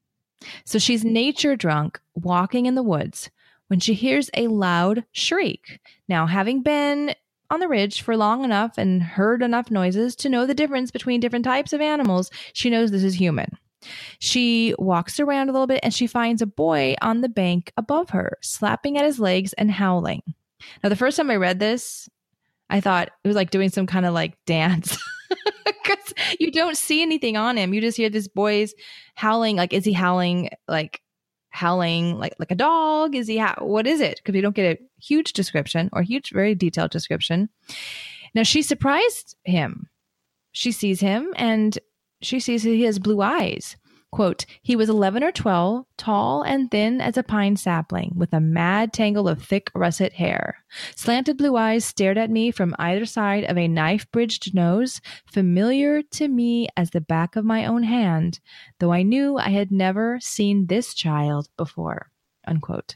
So she's nature drunk, walking in the woods, when she hears a loud shriek. Now, having been on the ridge for long enough and heard enough noises to know the difference between different types of animals, she knows this is human. She walks around a little bit and she finds a boy on the bank above her, slapping at his legs and howling. Now, the first time I read this, I thought it was like doing some kind of like dance because you don't see anything on him. You just hear this boy's howling. Like, is he howling like a dog? Is he what is it? Because we don't get a huge description or very detailed description. Now, she surprised him. She sees him and she sees he has blue eyes. Quote, he was 11 or 12, tall and thin as a pine sapling, with a mad tangle of thick russet hair. Slanted blue eyes stared at me from either side of a knife-bridged nose, familiar to me as the back of my own hand, though I knew I had never seen this child before. Unquote.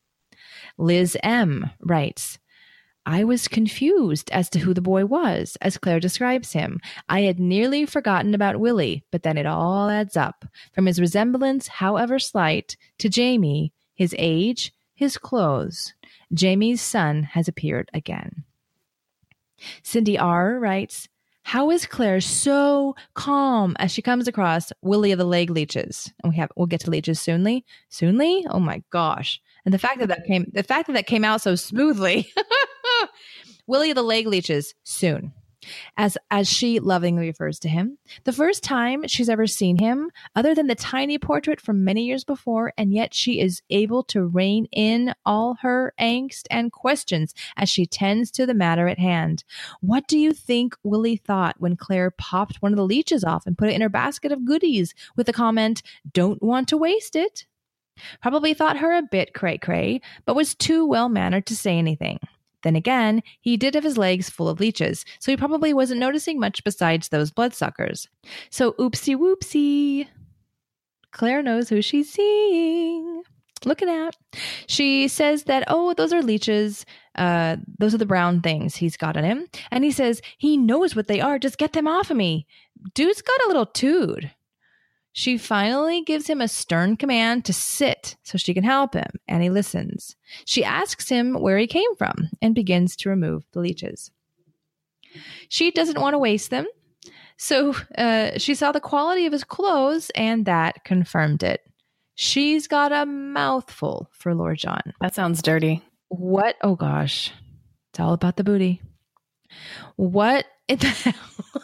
Liz M. writes, I was confused as to who the boy was, as Claire describes him. I had nearly forgotten about Willie, but then it all adds up. From his resemblance, however slight, to Jamie, his age, his clothes. Jamie's son has appeared again. Cindy R. writes, how is Claire so calm as she comes across Willie of the leg leeches? And we'll get to leeches soonly. Soonly? Oh my gosh. And the fact that that came out so smoothly. Willie of the leg leeches soon, as she lovingly refers to him. The first time she's ever seen him, other than the tiny portrait from many years before, and yet she is able to rein in all her angst and questions as she tends to the matter at hand. What do you think Willie thought when Claire popped one of the leeches off and put it in her basket of goodies with the comment, "Don't want to waste it"? Probably thought her a bit cray-cray, but was too well-mannered to say anything. Then again, he did have his legs full of leeches, so he probably wasn't noticing much besides those bloodsuckers. So oopsie whoopsie. Claire knows who she's seeing. Looking at. She says that, oh, those are leeches. Those are the brown things he's got on him. And he says, he knows what they are. Just get them off of me. Dude's got a little tood. She finally gives him a stern command to sit so she can help him, and he listens. She asks him where he came from and begins to remove the leeches. She doesn't want to waste them, so she saw the quality of his clothes, and that confirmed it. She's got a mouthful for Lord John. That sounds dirty. What? Oh, gosh. It's all about the booty. What in the hell?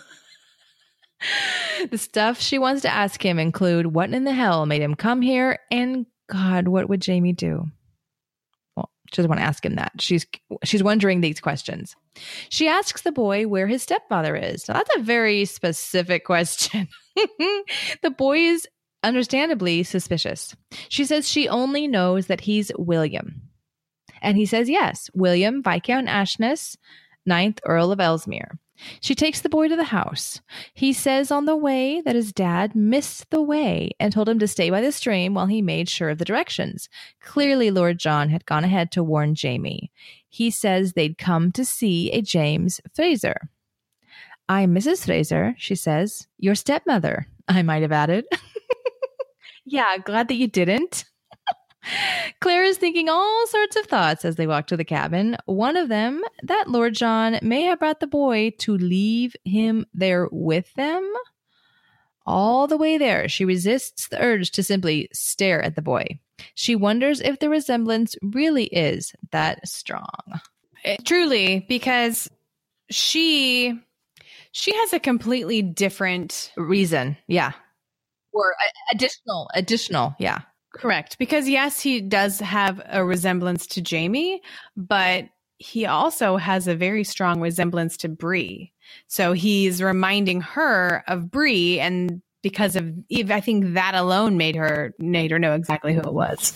The stuff she wants to ask him include what in the hell made him come here, and God, what would Jamie do? Well, she doesn't want to ask him that. She's wondering these questions. She asks the boy where his stepfather is. Now, that's a very specific question. The boy is understandably suspicious. She says she only knows that he's William. And he says yes, William Viscount Ashness, 9th Earl of Ellesmere. She takes the boy to the house. He says on the way that his dad missed the way and told him to stay by the stream while he made sure of the directions. Clearly, Lord John had gone ahead to warn Jamie. He says they'd come to see a James Fraser. I'm Mrs. Fraser, she says. Your stepmother, I might have added. Yeah, glad that you didn't. Claire is thinking all sorts of thoughts as they walk to the cabin. One of them, that Lord John may have brought the boy to leave him there with them. All the way there, she resists the urge to simply stare at the boy. She wonders if the resemblance really is that strong. Truly, because she has a completely different reason. Yeah. Or additional. Yeah. Correct. Because yes, he does have a resemblance to Jamie, but he also has a very strong resemblance to Bree. So he's reminding her of Bree, and because of Eve, I think that alone made her know exactly who it was.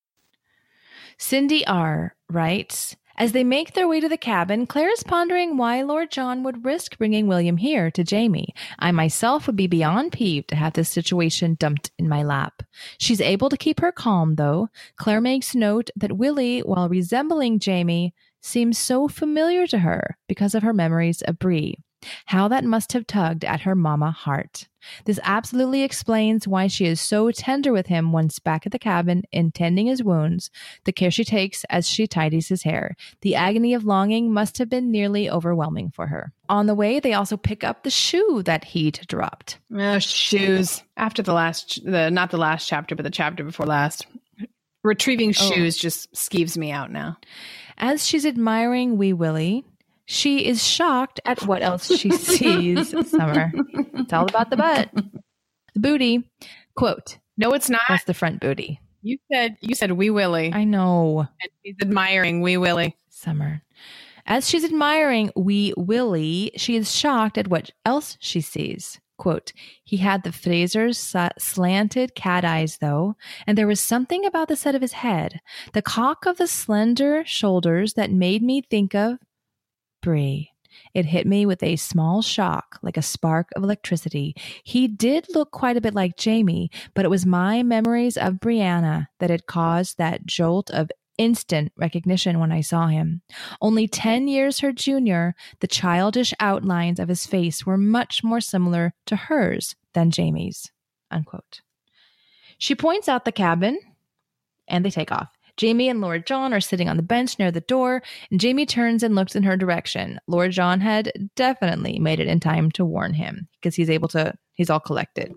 Cindy R. writes, as they make their way to the cabin, Claire is pondering why Lord John would risk bringing William here to Jamie. I myself would be beyond peeved to have this situation dumped in my lap. She's able to keep her calm, though. Claire makes note that Willie, while resembling Jamie, seems so familiar to her because of her memories of Bree. How that must have tugged at her mama heart. This absolutely explains why she is so tender with him once back at the cabin in tending his wounds, the care she takes as she tidies his hair. The agony of longing must have been nearly overwhelming for her. On the way, they also pick up the shoe that he'd dropped. Shoes. After not the last chapter, but the chapter before last. Retrieving shoes just skeeves me out now. As she's admiring Wee Willie, she is shocked at what else she sees. Summer. It's all about the butt. The booty. Quote. No, it's not. That's the front booty. You said Wee Willie. I know. And she's admiring Wee Willie. Summer. As she's admiring Wee Willie, she is shocked at what else she sees. Quote, he had the Fraser's slanted cat eyes, though, and there was something about the set of his head, the cock of the slender shoulders that made me think of Brie. It hit me with a small shock, like a spark of electricity. He did look quite a bit like Jamie, but it was my memories of Brianna that had caused that jolt of instant recognition when I saw him. Only 10 years her junior, the childish outlines of his face were much more similar to hers than Jamie's. Unquote. She points out the cabin, and they take off. Jamie and Lord John are sitting on the bench near the door, and Jamie turns and looks in her direction. Lord John had definitely made it in time to warn him, because he's all collected.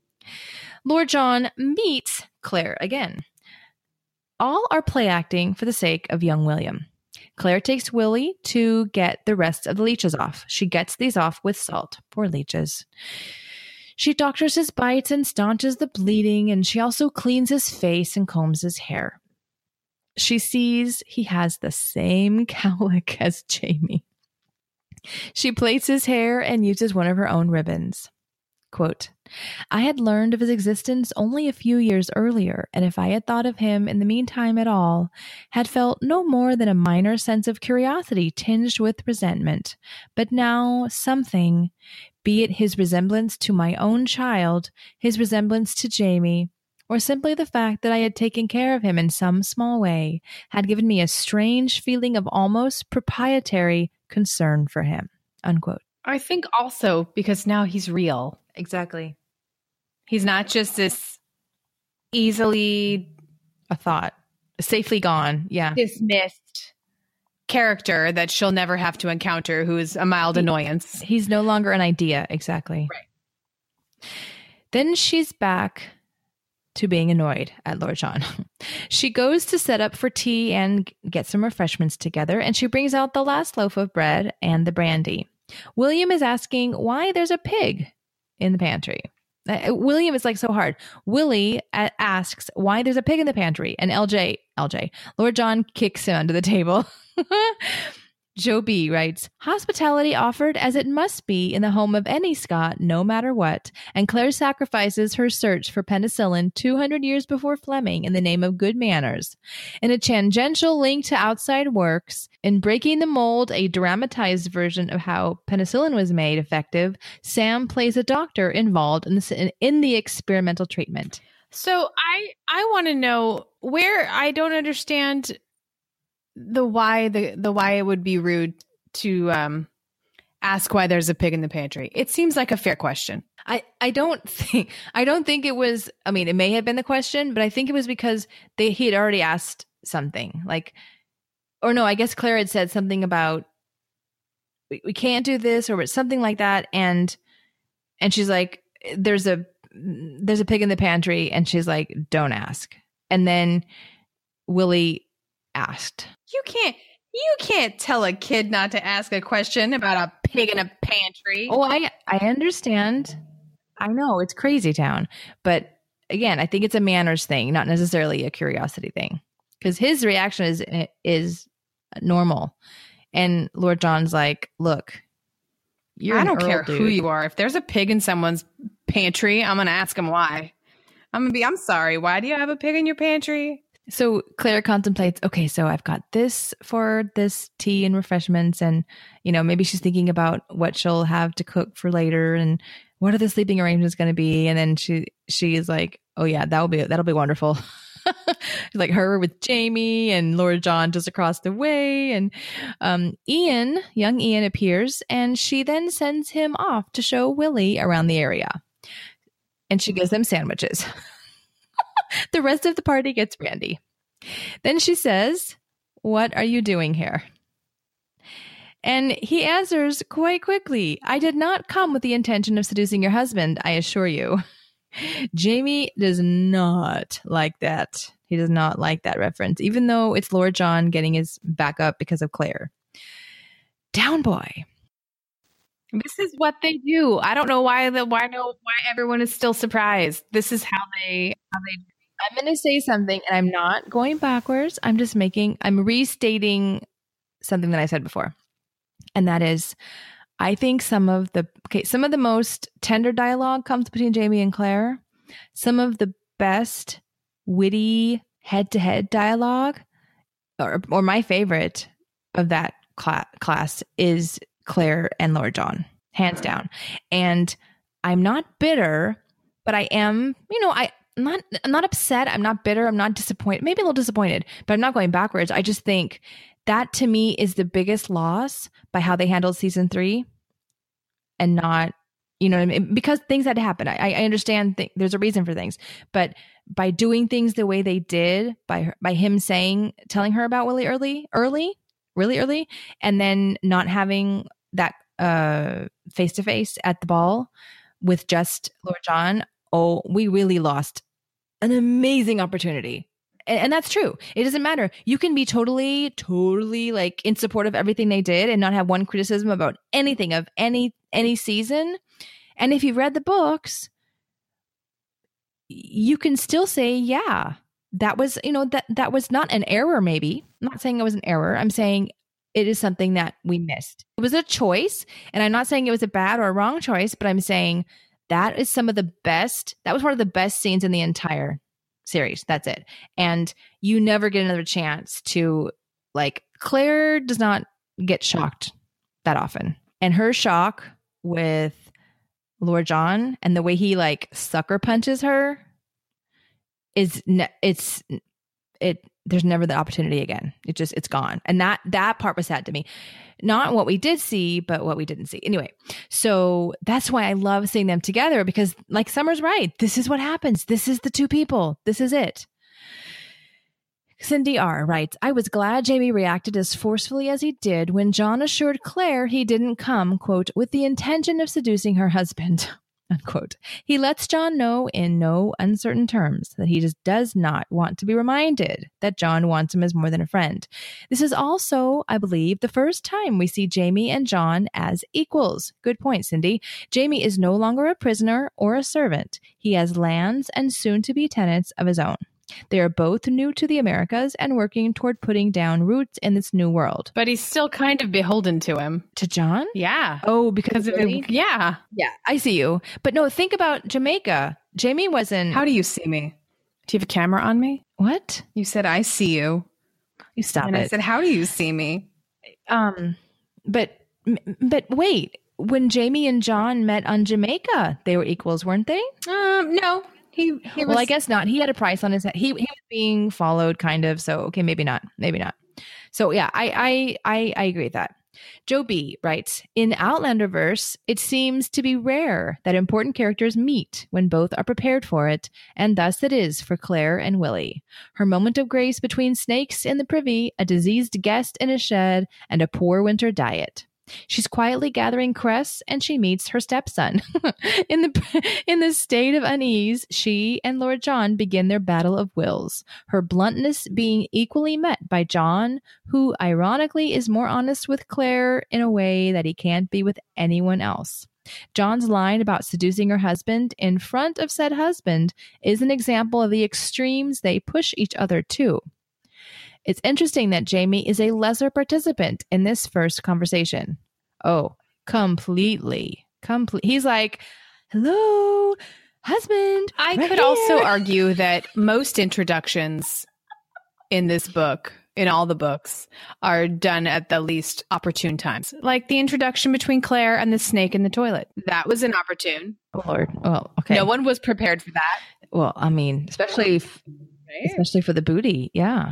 Lord John meets Claire again. All are play acting for the sake of young William. Claire takes Willie to get the rest of the leeches off. She gets these off with salt. Poor leeches. She doctors his bites and staunches the bleeding, and she also cleans his face and combs his hair. She sees he has the same cowlick as Jamie. She plaits his hair and uses one of her own ribbons. Quote, I had learned of his existence only a few years earlier, and if I had thought of him in the meantime at all, had felt no more than a minor sense of curiosity tinged with resentment. But now something, be it his resemblance to my own child, his resemblance to Jamie, or simply the fact that I had taken care of him in some small way, had given me a strange feeling of almost proprietary concern for him. Unquote. I think also because now he's real. Exactly. He's not just this easily a thought, safely gone. Yeah. Dismissed character that she'll never have to encounter, who is a mild annoyance. He's no longer an idea. Exactly. Right. Then she's back to being annoyed at Lord John. She goes to set up for tea and get some refreshments together, and she brings out the last loaf of bread and the brandy. William is asking why there's a pig in the pantry. William is like so hard. Willie asks why there's a pig in the pantry, and LJ, Lord John kicks him under the table. Joe B. writes, hospitality offered as it must be in the home of any Scot, no matter what, and Claire sacrifices her search for penicillin 200 years before Fleming in the name of good manners. In a tangential link to outside works, in Breaking the Mold, a dramatized version of how penicillin was made effective, Sam plays a doctor involved in the experimental treatment. So I want to know where I don't understand the why it would be rude to ask why there's a pig in the pantry. It seems like a fair question. I don't think it was, I mean, it may have been the question, but I think it was because he had already asked something like, or no, I guess Claire had said something about we can't do this or something like that. And she's like, there's a pig in the pantry. And she's like, don't ask. And then Willie asked. You can't tell a kid not to ask a question about a pig in a pantry. Oh, I understand. I know it's crazy town, but again, I think it's a manners thing, not necessarily a curiosity thing. Because his reaction is normal, and Lord John's like, "Look, I don't care who you are. If there's a pig in someone's pantry, I'm gonna ask him why. I'm sorry. Why do you have a pig in your pantry?" So Claire contemplates, okay, so I've got this for this tea and refreshments, and maybe she's thinking about what she'll have to cook for later, and what are the sleeping arrangements going to be, and then she is like, oh yeah, that'll be wonderful. Like her with Jamie and Lord John just across the way, and young Ian appears, and she then sends him off to show Willie around the area, and she gives them sandwiches. The rest of the party gets brandy. Then she says, "What are you doing here?" And he answers quite quickly, "I did not come with the intention of seducing your husband, I assure you." Jamie does not like that. He does not like that reference, even though it's Lord John getting his back up because of Claire. Down boy. This is what they do. I don't know why everyone is still surprised. This is how they I'm going to say something, and I'm not going backwards. I'm restating something that I said before. And that is, I think some of the most tender dialogue comes between Jamie and Claire. Some of the best witty head-to-head dialogue, or my favorite of that class is Claire and Lord John, hands down. And I'm not bitter, but I am, I'm not upset. I'm not bitter. I'm not disappointed. Maybe a little disappointed, but I'm not going backwards. I just think that to me is the biggest loss by how they handled season 3 and not, what I mean? Because things had to happen. I understand there's a reason for things, but by doing things the way they did, by him telling her about Willie really early, and then not having that face-to-face at the ball with just Lord John, we really lost an amazing opportunity. And that's true. It doesn't matter. You can be totally like in support of everything they did and not have one criticism about anything of any season. And if you've read the books, you can still say, yeah, that was, that was not an error, maybe. I'm not saying it was an error. I'm saying it is something that we missed. It was a choice. And I'm not saying it was a bad or a wrong choice, but I'm saying that was one of the best scenes in the entire series. That's it. And you never get another chance to, Claire does not get shocked that often. And her shock with Lord John and the way he sucker punches her there's never the opportunity again. It's gone. And that part was sad to me. Not what we did see, but what we didn't see. Anyway, so that's why I love seeing them together, because Summer's right. This is what happens. This is the two people. This is it. Cindy R. writes, I was glad Jamie reacted as forcefully as he did when John assured Claire he didn't come, quote, with the intention of seducing her husband, unquote. He lets John know in no uncertain terms that he just does not want to be reminded that John wants him as more than a friend. This is also, I believe, the first time we see Jamie and John as equals. Good point, Cindy. Jamie is no longer a prisoner or a servant. He has lands and soon-to-be tenants of his own. They are both new to the Americas and working toward putting down roots in this new world. But he's still kind of beholden to him. To John? Yeah. Oh, because of it. Yeah. Yeah, I see you. But no, think about Jamaica. Jamie wasn't... How do you see me? Do you have a camera on me? What? You said, I see you. You stop and it. I said, how do you see me? But wait. When Jamie and John met on Jamaica, they were equals, weren't they? No. He was... Well, I guess not. He had a price on his head. He was being followed, kind of. So, okay, maybe not. So, yeah, I agree with that. Joe B. writes, in Outlanderverse, it seems to be rare that important characters meet when both are prepared for it, and thus it is for Claire and Willie. Her moment of grace between snakes in the privy, a diseased guest in a shed, and a poor winter diet. She's quietly gathering crests and she meets her stepson. In the state of unease, she and Lord John begin their battle of wills, her bluntness being equally met by John, who ironically is more honest with Claire in a way that he can't be with anyone else. John's line about seducing her husband in front of said husband is an example of the extremes they push each other to. It's interesting that Jamie is a lesser participant in this first conversation. Oh, completely. He's like, hello, husband. I could also argue that most introductions in this book, in all the books, are done at the least opportune times. Like the introduction between Claire and the snake in the toilet. That was inopportune. Oh, Lord. Well, okay. No one was prepared for that. Well, I mean, especially for the booty. Yeah.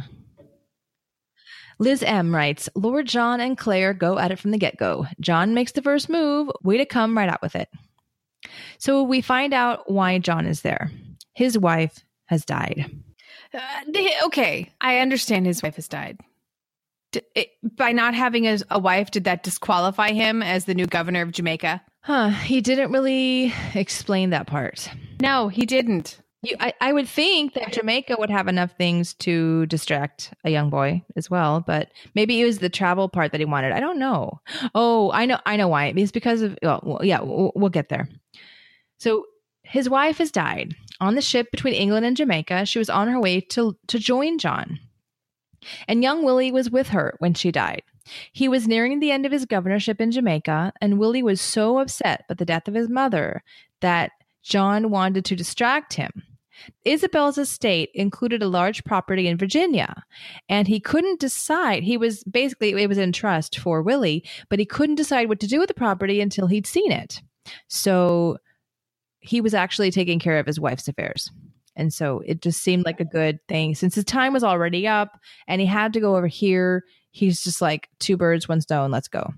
Liz M. writes, Lord John and Claire go at it from the get-go. John makes the first move, way to come right out with it. So we find out why John is there. His wife has died. Okay, I understand his wife has died. By not having a wife, did that disqualify him as the new governor of Jamaica? He didn't really explain that part. No, he didn't. I would think that Jamaica would have enough things to distract a young boy as well, but maybe it was the travel part that he wanted. I don't know. Oh, I know why. It's because of, we'll get there. So his wife has died. On the ship between England and Jamaica, she was on her way to join John. And young Willie was with her when she died. He was nearing the end of his governorship in Jamaica, and Willie was so upset by the death of his mother that John wanted to distract him. Isabel's estate included a large property in Virginia, and he couldn't decide. It was in trust for Willie, but he couldn't decide what to do with the property until he'd seen it. So he was actually taking care of his wife's affairs. And so it just seemed like a good thing. Since his time was already up and he had to go over here, he's just like, 2 birds, 1 stone, let's go.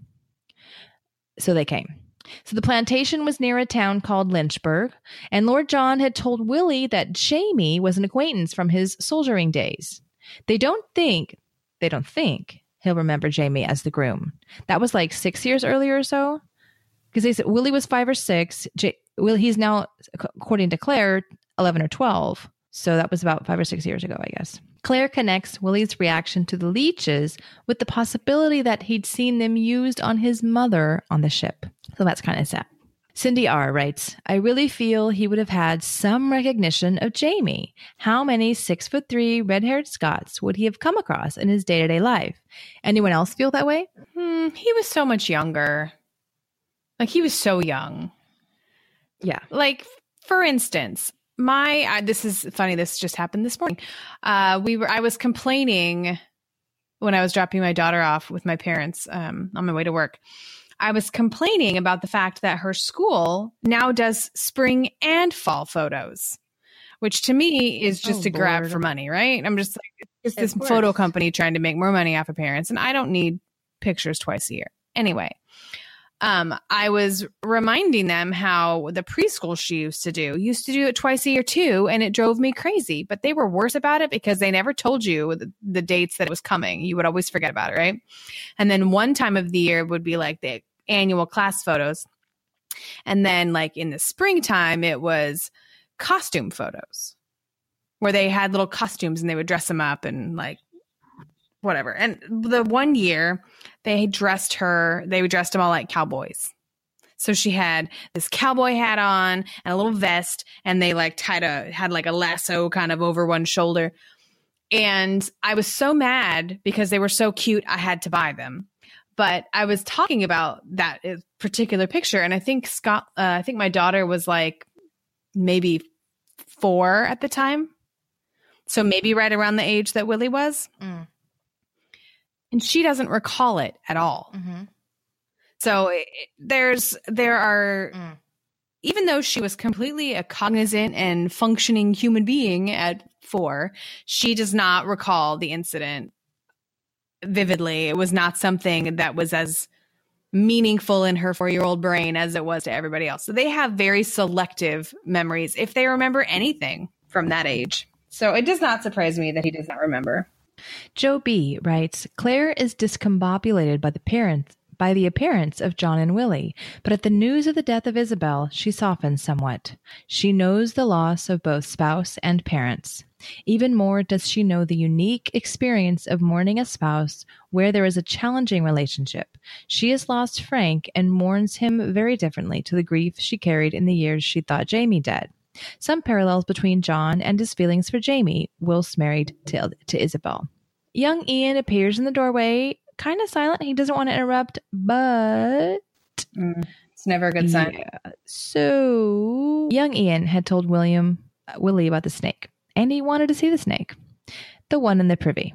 So they came. So the plantation was near a town called Lynchburg, and Lord John had told Willie that Jamie was an acquaintance from his soldiering days. They don't think he'll remember Jamie as the groom. That was like 6 years earlier or so. Because they said Willie was 5 or 6. He's now, according to Claire, 11 or 12. So that was about 5 or 6 years ago, I guess. Claire connects Willie's reaction to the leeches with the possibility that he'd seen them used on his mother on the ship. So that's kind of sad. Cindy R. writes, I really feel he would have had some recognition of Jamie. How many 6'3" red-haired Scots would he have come across in his day-to-day life? Anyone else feel that way? He was so much younger. Like, he was so young. Yeah. Like, for instance, this is funny. This just happened this morning. I was complaining when I was dropping my daughter off with my parents on my way to work. I was complaining about the fact that her school now does spring and fall photos, which to me is just a grab for money, right? I'm just like, it's this photo company trying to make more money off of parents, and I don't need pictures twice a year. Anyway, I was reminding them how the preschool she used to do it twice a year too, and it drove me crazy. But they were worse about it because they never told you the dates that it was coming. You would always forget about it, right? And then one time of the year would be like the annual class photos. And then like in the springtime, it was costume photos where they had little costumes and they would dress them up and like whatever. And the one year they dressed them all like cowboys. So she had this cowboy hat on and a little vest, and they like had like a lasso kind of over one shoulder. And I was so mad because they were so cute. I had to buy them. But I was talking about that particular picture, and I think my daughter was like maybe 4 at the time. So maybe right around the age that Willie was. Mm. And she doesn't recall it at all. Mm-hmm. So even though she was completely a cognizant and functioning human being at 4, she does not recall the incident vividly. It was not something that was as meaningful in her 4-year-old brain as it was to everybody else. So they have very selective memories if they remember anything from that age. So it does not surprise me that he does not remember. Joe B. writes, Claire is discombobulated by the appearance of John and Willie, but at the news of the death of Isabel, she softens somewhat. She knows the loss of both spouse and parents. Even more does she know the unique experience of mourning a spouse where there is a challenging relationship. She has lost Frank and mourns him very differently to the grief she carried in the years she thought Jamie dead. Some parallels between John and his feelings for Jamie, whilst married to Isabel. Young Ian appears in the doorway, kind of silent. He doesn't want to interrupt, but it's never a good sign. Yeah. So young Ian had told Willie about the snake, and he wanted to see the snake, the one in the privy.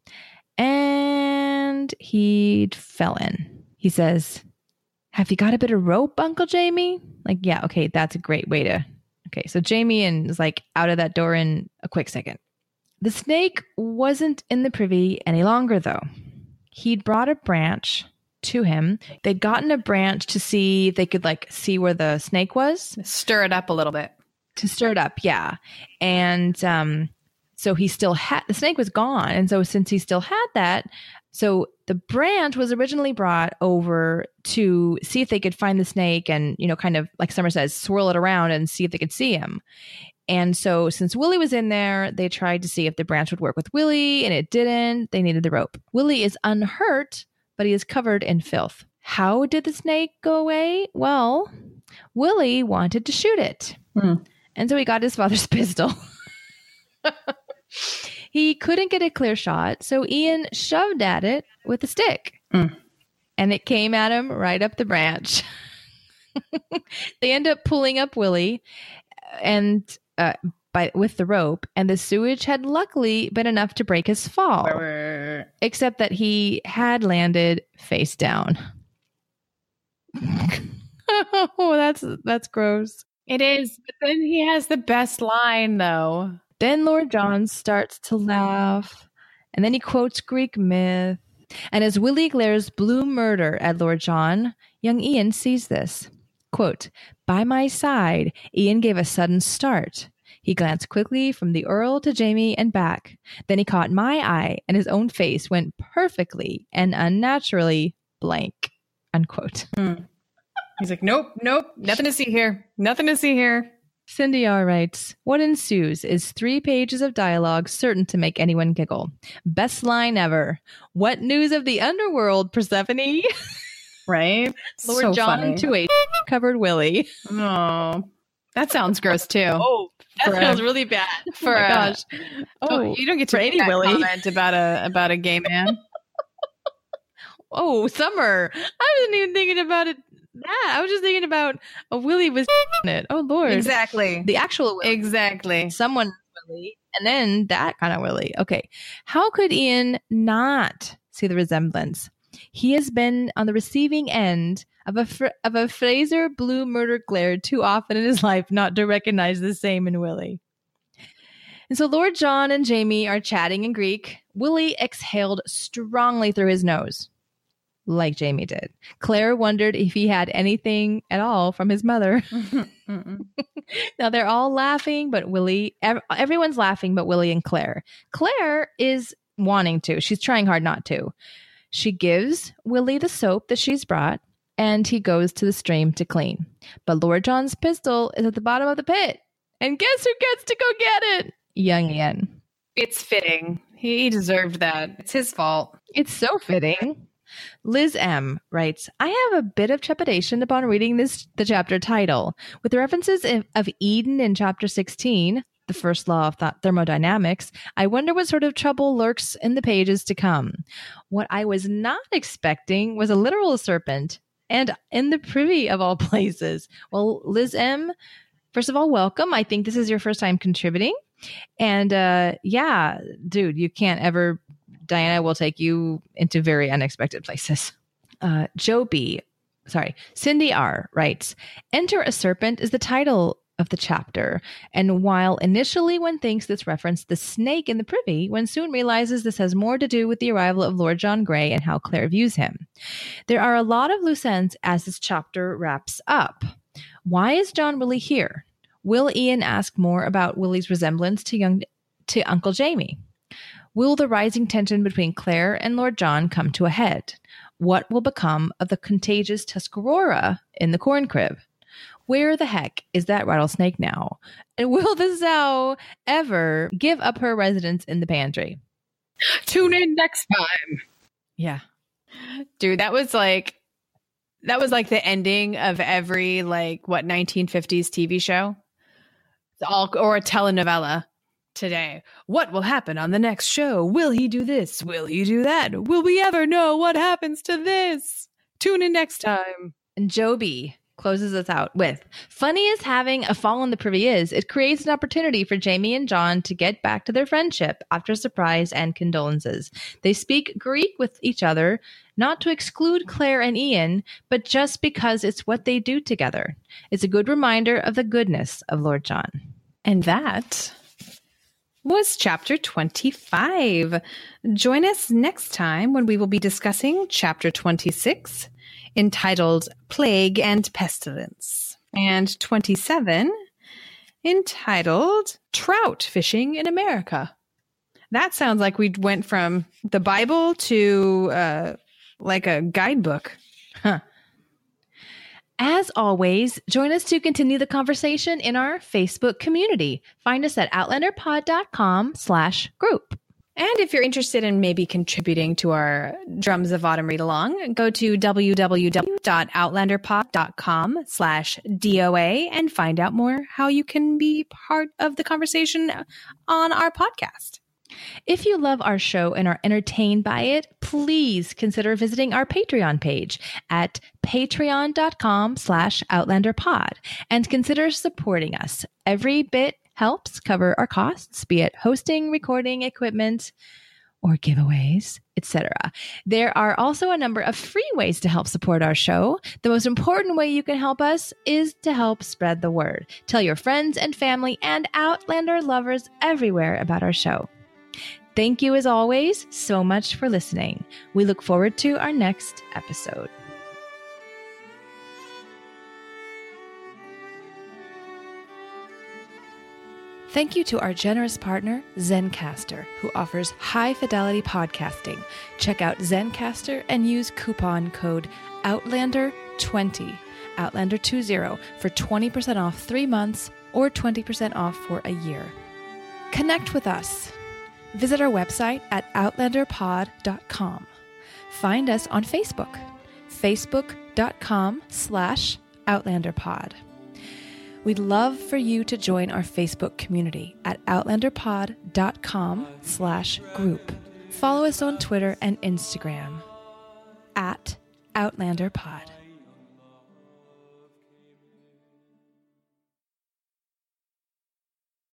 And he fell in. He says, "Have you got a bit of rope, Uncle Jamie?" Like, yeah, okay, that's a great way to. Okay, so Jamie is like out of that door in a quick second. The snake wasn't in the privy any longer, though. He'd brought a branch to him. They'd gotten a branch to see if they could like see where the snake was. Stir it up a little bit. To stir it up, yeah. And so he still had, the snake was gone. And so since he still had that, so The branch was originally brought over to see if they could find the snake and, kind of, like Summer says, swirl it around and see if they could see him. And so since Willie was in there, they tried to see if the branch would work with Willie, and it didn't. They needed the rope. Willie is unhurt, but he is covered in filth. How did the snake go away? Well, Willie wanted to shoot it. And so he got his father's pistol. He couldn't get a clear shot, so Ian shoved at it with a stick. And it came at him right up the branch. They end up pulling up Willie and with the rope, and the sewage had luckily been enough to break his fall, except that he had landed face down. Oh, that's gross. It is, but then he has the best line, though. Then Lord John starts to laugh, and then he quotes Greek myth. And as Willie glares blue murder at Lord John, young Ian sees this. Quote, "By my side, Ian gave a sudden start. He glanced quickly from the Earl to Jamie and back. Then he caught my eye, and his own face went perfectly and unnaturally blank." Unquote. He's like, nope, nothing to see here. Nothing to see here. Cindy R. writes, "What ensues is 3 pages of dialogue certain to make anyone giggle. Best line ever. What news of the underworld, Persephone?" Right? Lord So John funny. to a covered Willie. Oh, that sounds gross too. Oh, that sounds really bad. For oh my gosh. Oh, you don't get to for make any that Willie. comment about a gay man. Oh, Summer. I wasn't even thinking about it. I was just thinking about a Willie was in it. Oh, Lord. Exactly. The actual Willie. Exactly. Someone Willie. And then that kind of Willie. Okay. How could Ian not see the resemblance? He has been on the receiving end of a Fraser blue murder glare too often in his life not to recognize the same in Willie. And so Lord John and Jamie are chatting in Greek. Willie exhaled strongly through his nose, like Jamie did. Claire wondered if he had anything at all from his mother. Now they're all laughing, but everyone's laughing but Willie and Claire. Claire is wanting to. She's trying hard not to. She gives Willie the soap that she's brought, and he goes to the stream to clean. But Lord John's pistol is at the bottom of the pit. And guess who gets to go get it? Young Ian. It's fitting. He deserved that. It's his fault. It's so fitting. Liz M. writes, "I have a bit of trepidation upon reading the chapter title. With the references of Eden in chapter 16, the first law of thermodynamics, I wonder what sort of trouble lurks in the pages to come. What I was not expecting was a literal serpent, and in the privy of all places." Well, Liz M., first of all, welcome. I think this is your first time contributing. And yeah, dude, you can't ever... Diana will take you into very unexpected places. Cindy R. writes, "Enter a Serpent is the title of the chapter. And while initially one thinks this referenced the snake in the privy, one soon realizes this has more to do with the arrival of Lord John Grey and how Claire views him. There are a lot of loose ends as this chapter wraps up. Why is John really here? Will Ian ask more about Willie's resemblance to Uncle Jamie? Will the rising tension between Claire and Lord John come to a head? What will become of the contagious Tuscarora in the corn crib? Where the heck is that rattlesnake now? And will the sow ever give up her residence in the pantry?" Tune in next time. Yeah. Dude, that was like the ending of every 1950s TV show. Or a telenovela. Today, what will happen on the next show? Will he do this? Will he do that? Will we ever know what happens to this? Tune in next time. And Joby closes us out with, "Funny as having a fall in the privy is, it creates an opportunity for Jamie and John to get back to their friendship after surprise and condolences. They speak Greek with each other, not to exclude Claire and Ian, but just because it's what they do together. It's a good reminder of the goodness of Lord John." And that was chapter 25. Join us next time when we will be discussing chapter 26, entitled Plague and Pestilence, and 27, entitled Trout Fishing in America. That sounds like we went from the Bible to like a guidebook. Huh. As always, join us to continue the conversation in our Facebook community. Find us at outlanderpod.com/group. And if you're interested in maybe contributing to our Drums of Autumn read along, go to www.outlanderpod.com/DOA and find out more how you can be part of the conversation on our podcast. If you love our show and are entertained by it, please consider visiting our Patreon page at patreon.com/outlanderpod and consider supporting us. Every bit helps cover our costs, be it hosting, recording, equipment, or giveaways, etc. There are also a number of free ways to help support our show. The most important way you can help us is to help spread the word. Tell your friends and family and Outlander lovers everywhere about our show. Thank you, as always, so much for listening. We look forward to our next episode. Thank you to our generous partner, Zencastr, who offers high-fidelity podcasting. Check out Zencastr and use coupon code OUTLANDER20, Outlander20, for 20% off 3 months or 20% off for a year. Connect with us. Visit our website at outlanderpod.com. Find us on Facebook, facebook.com/outlanderpod. We'd love for you to join our Facebook community at outlanderpod.com/group. Follow us on Twitter and Instagram at OutlanderPod.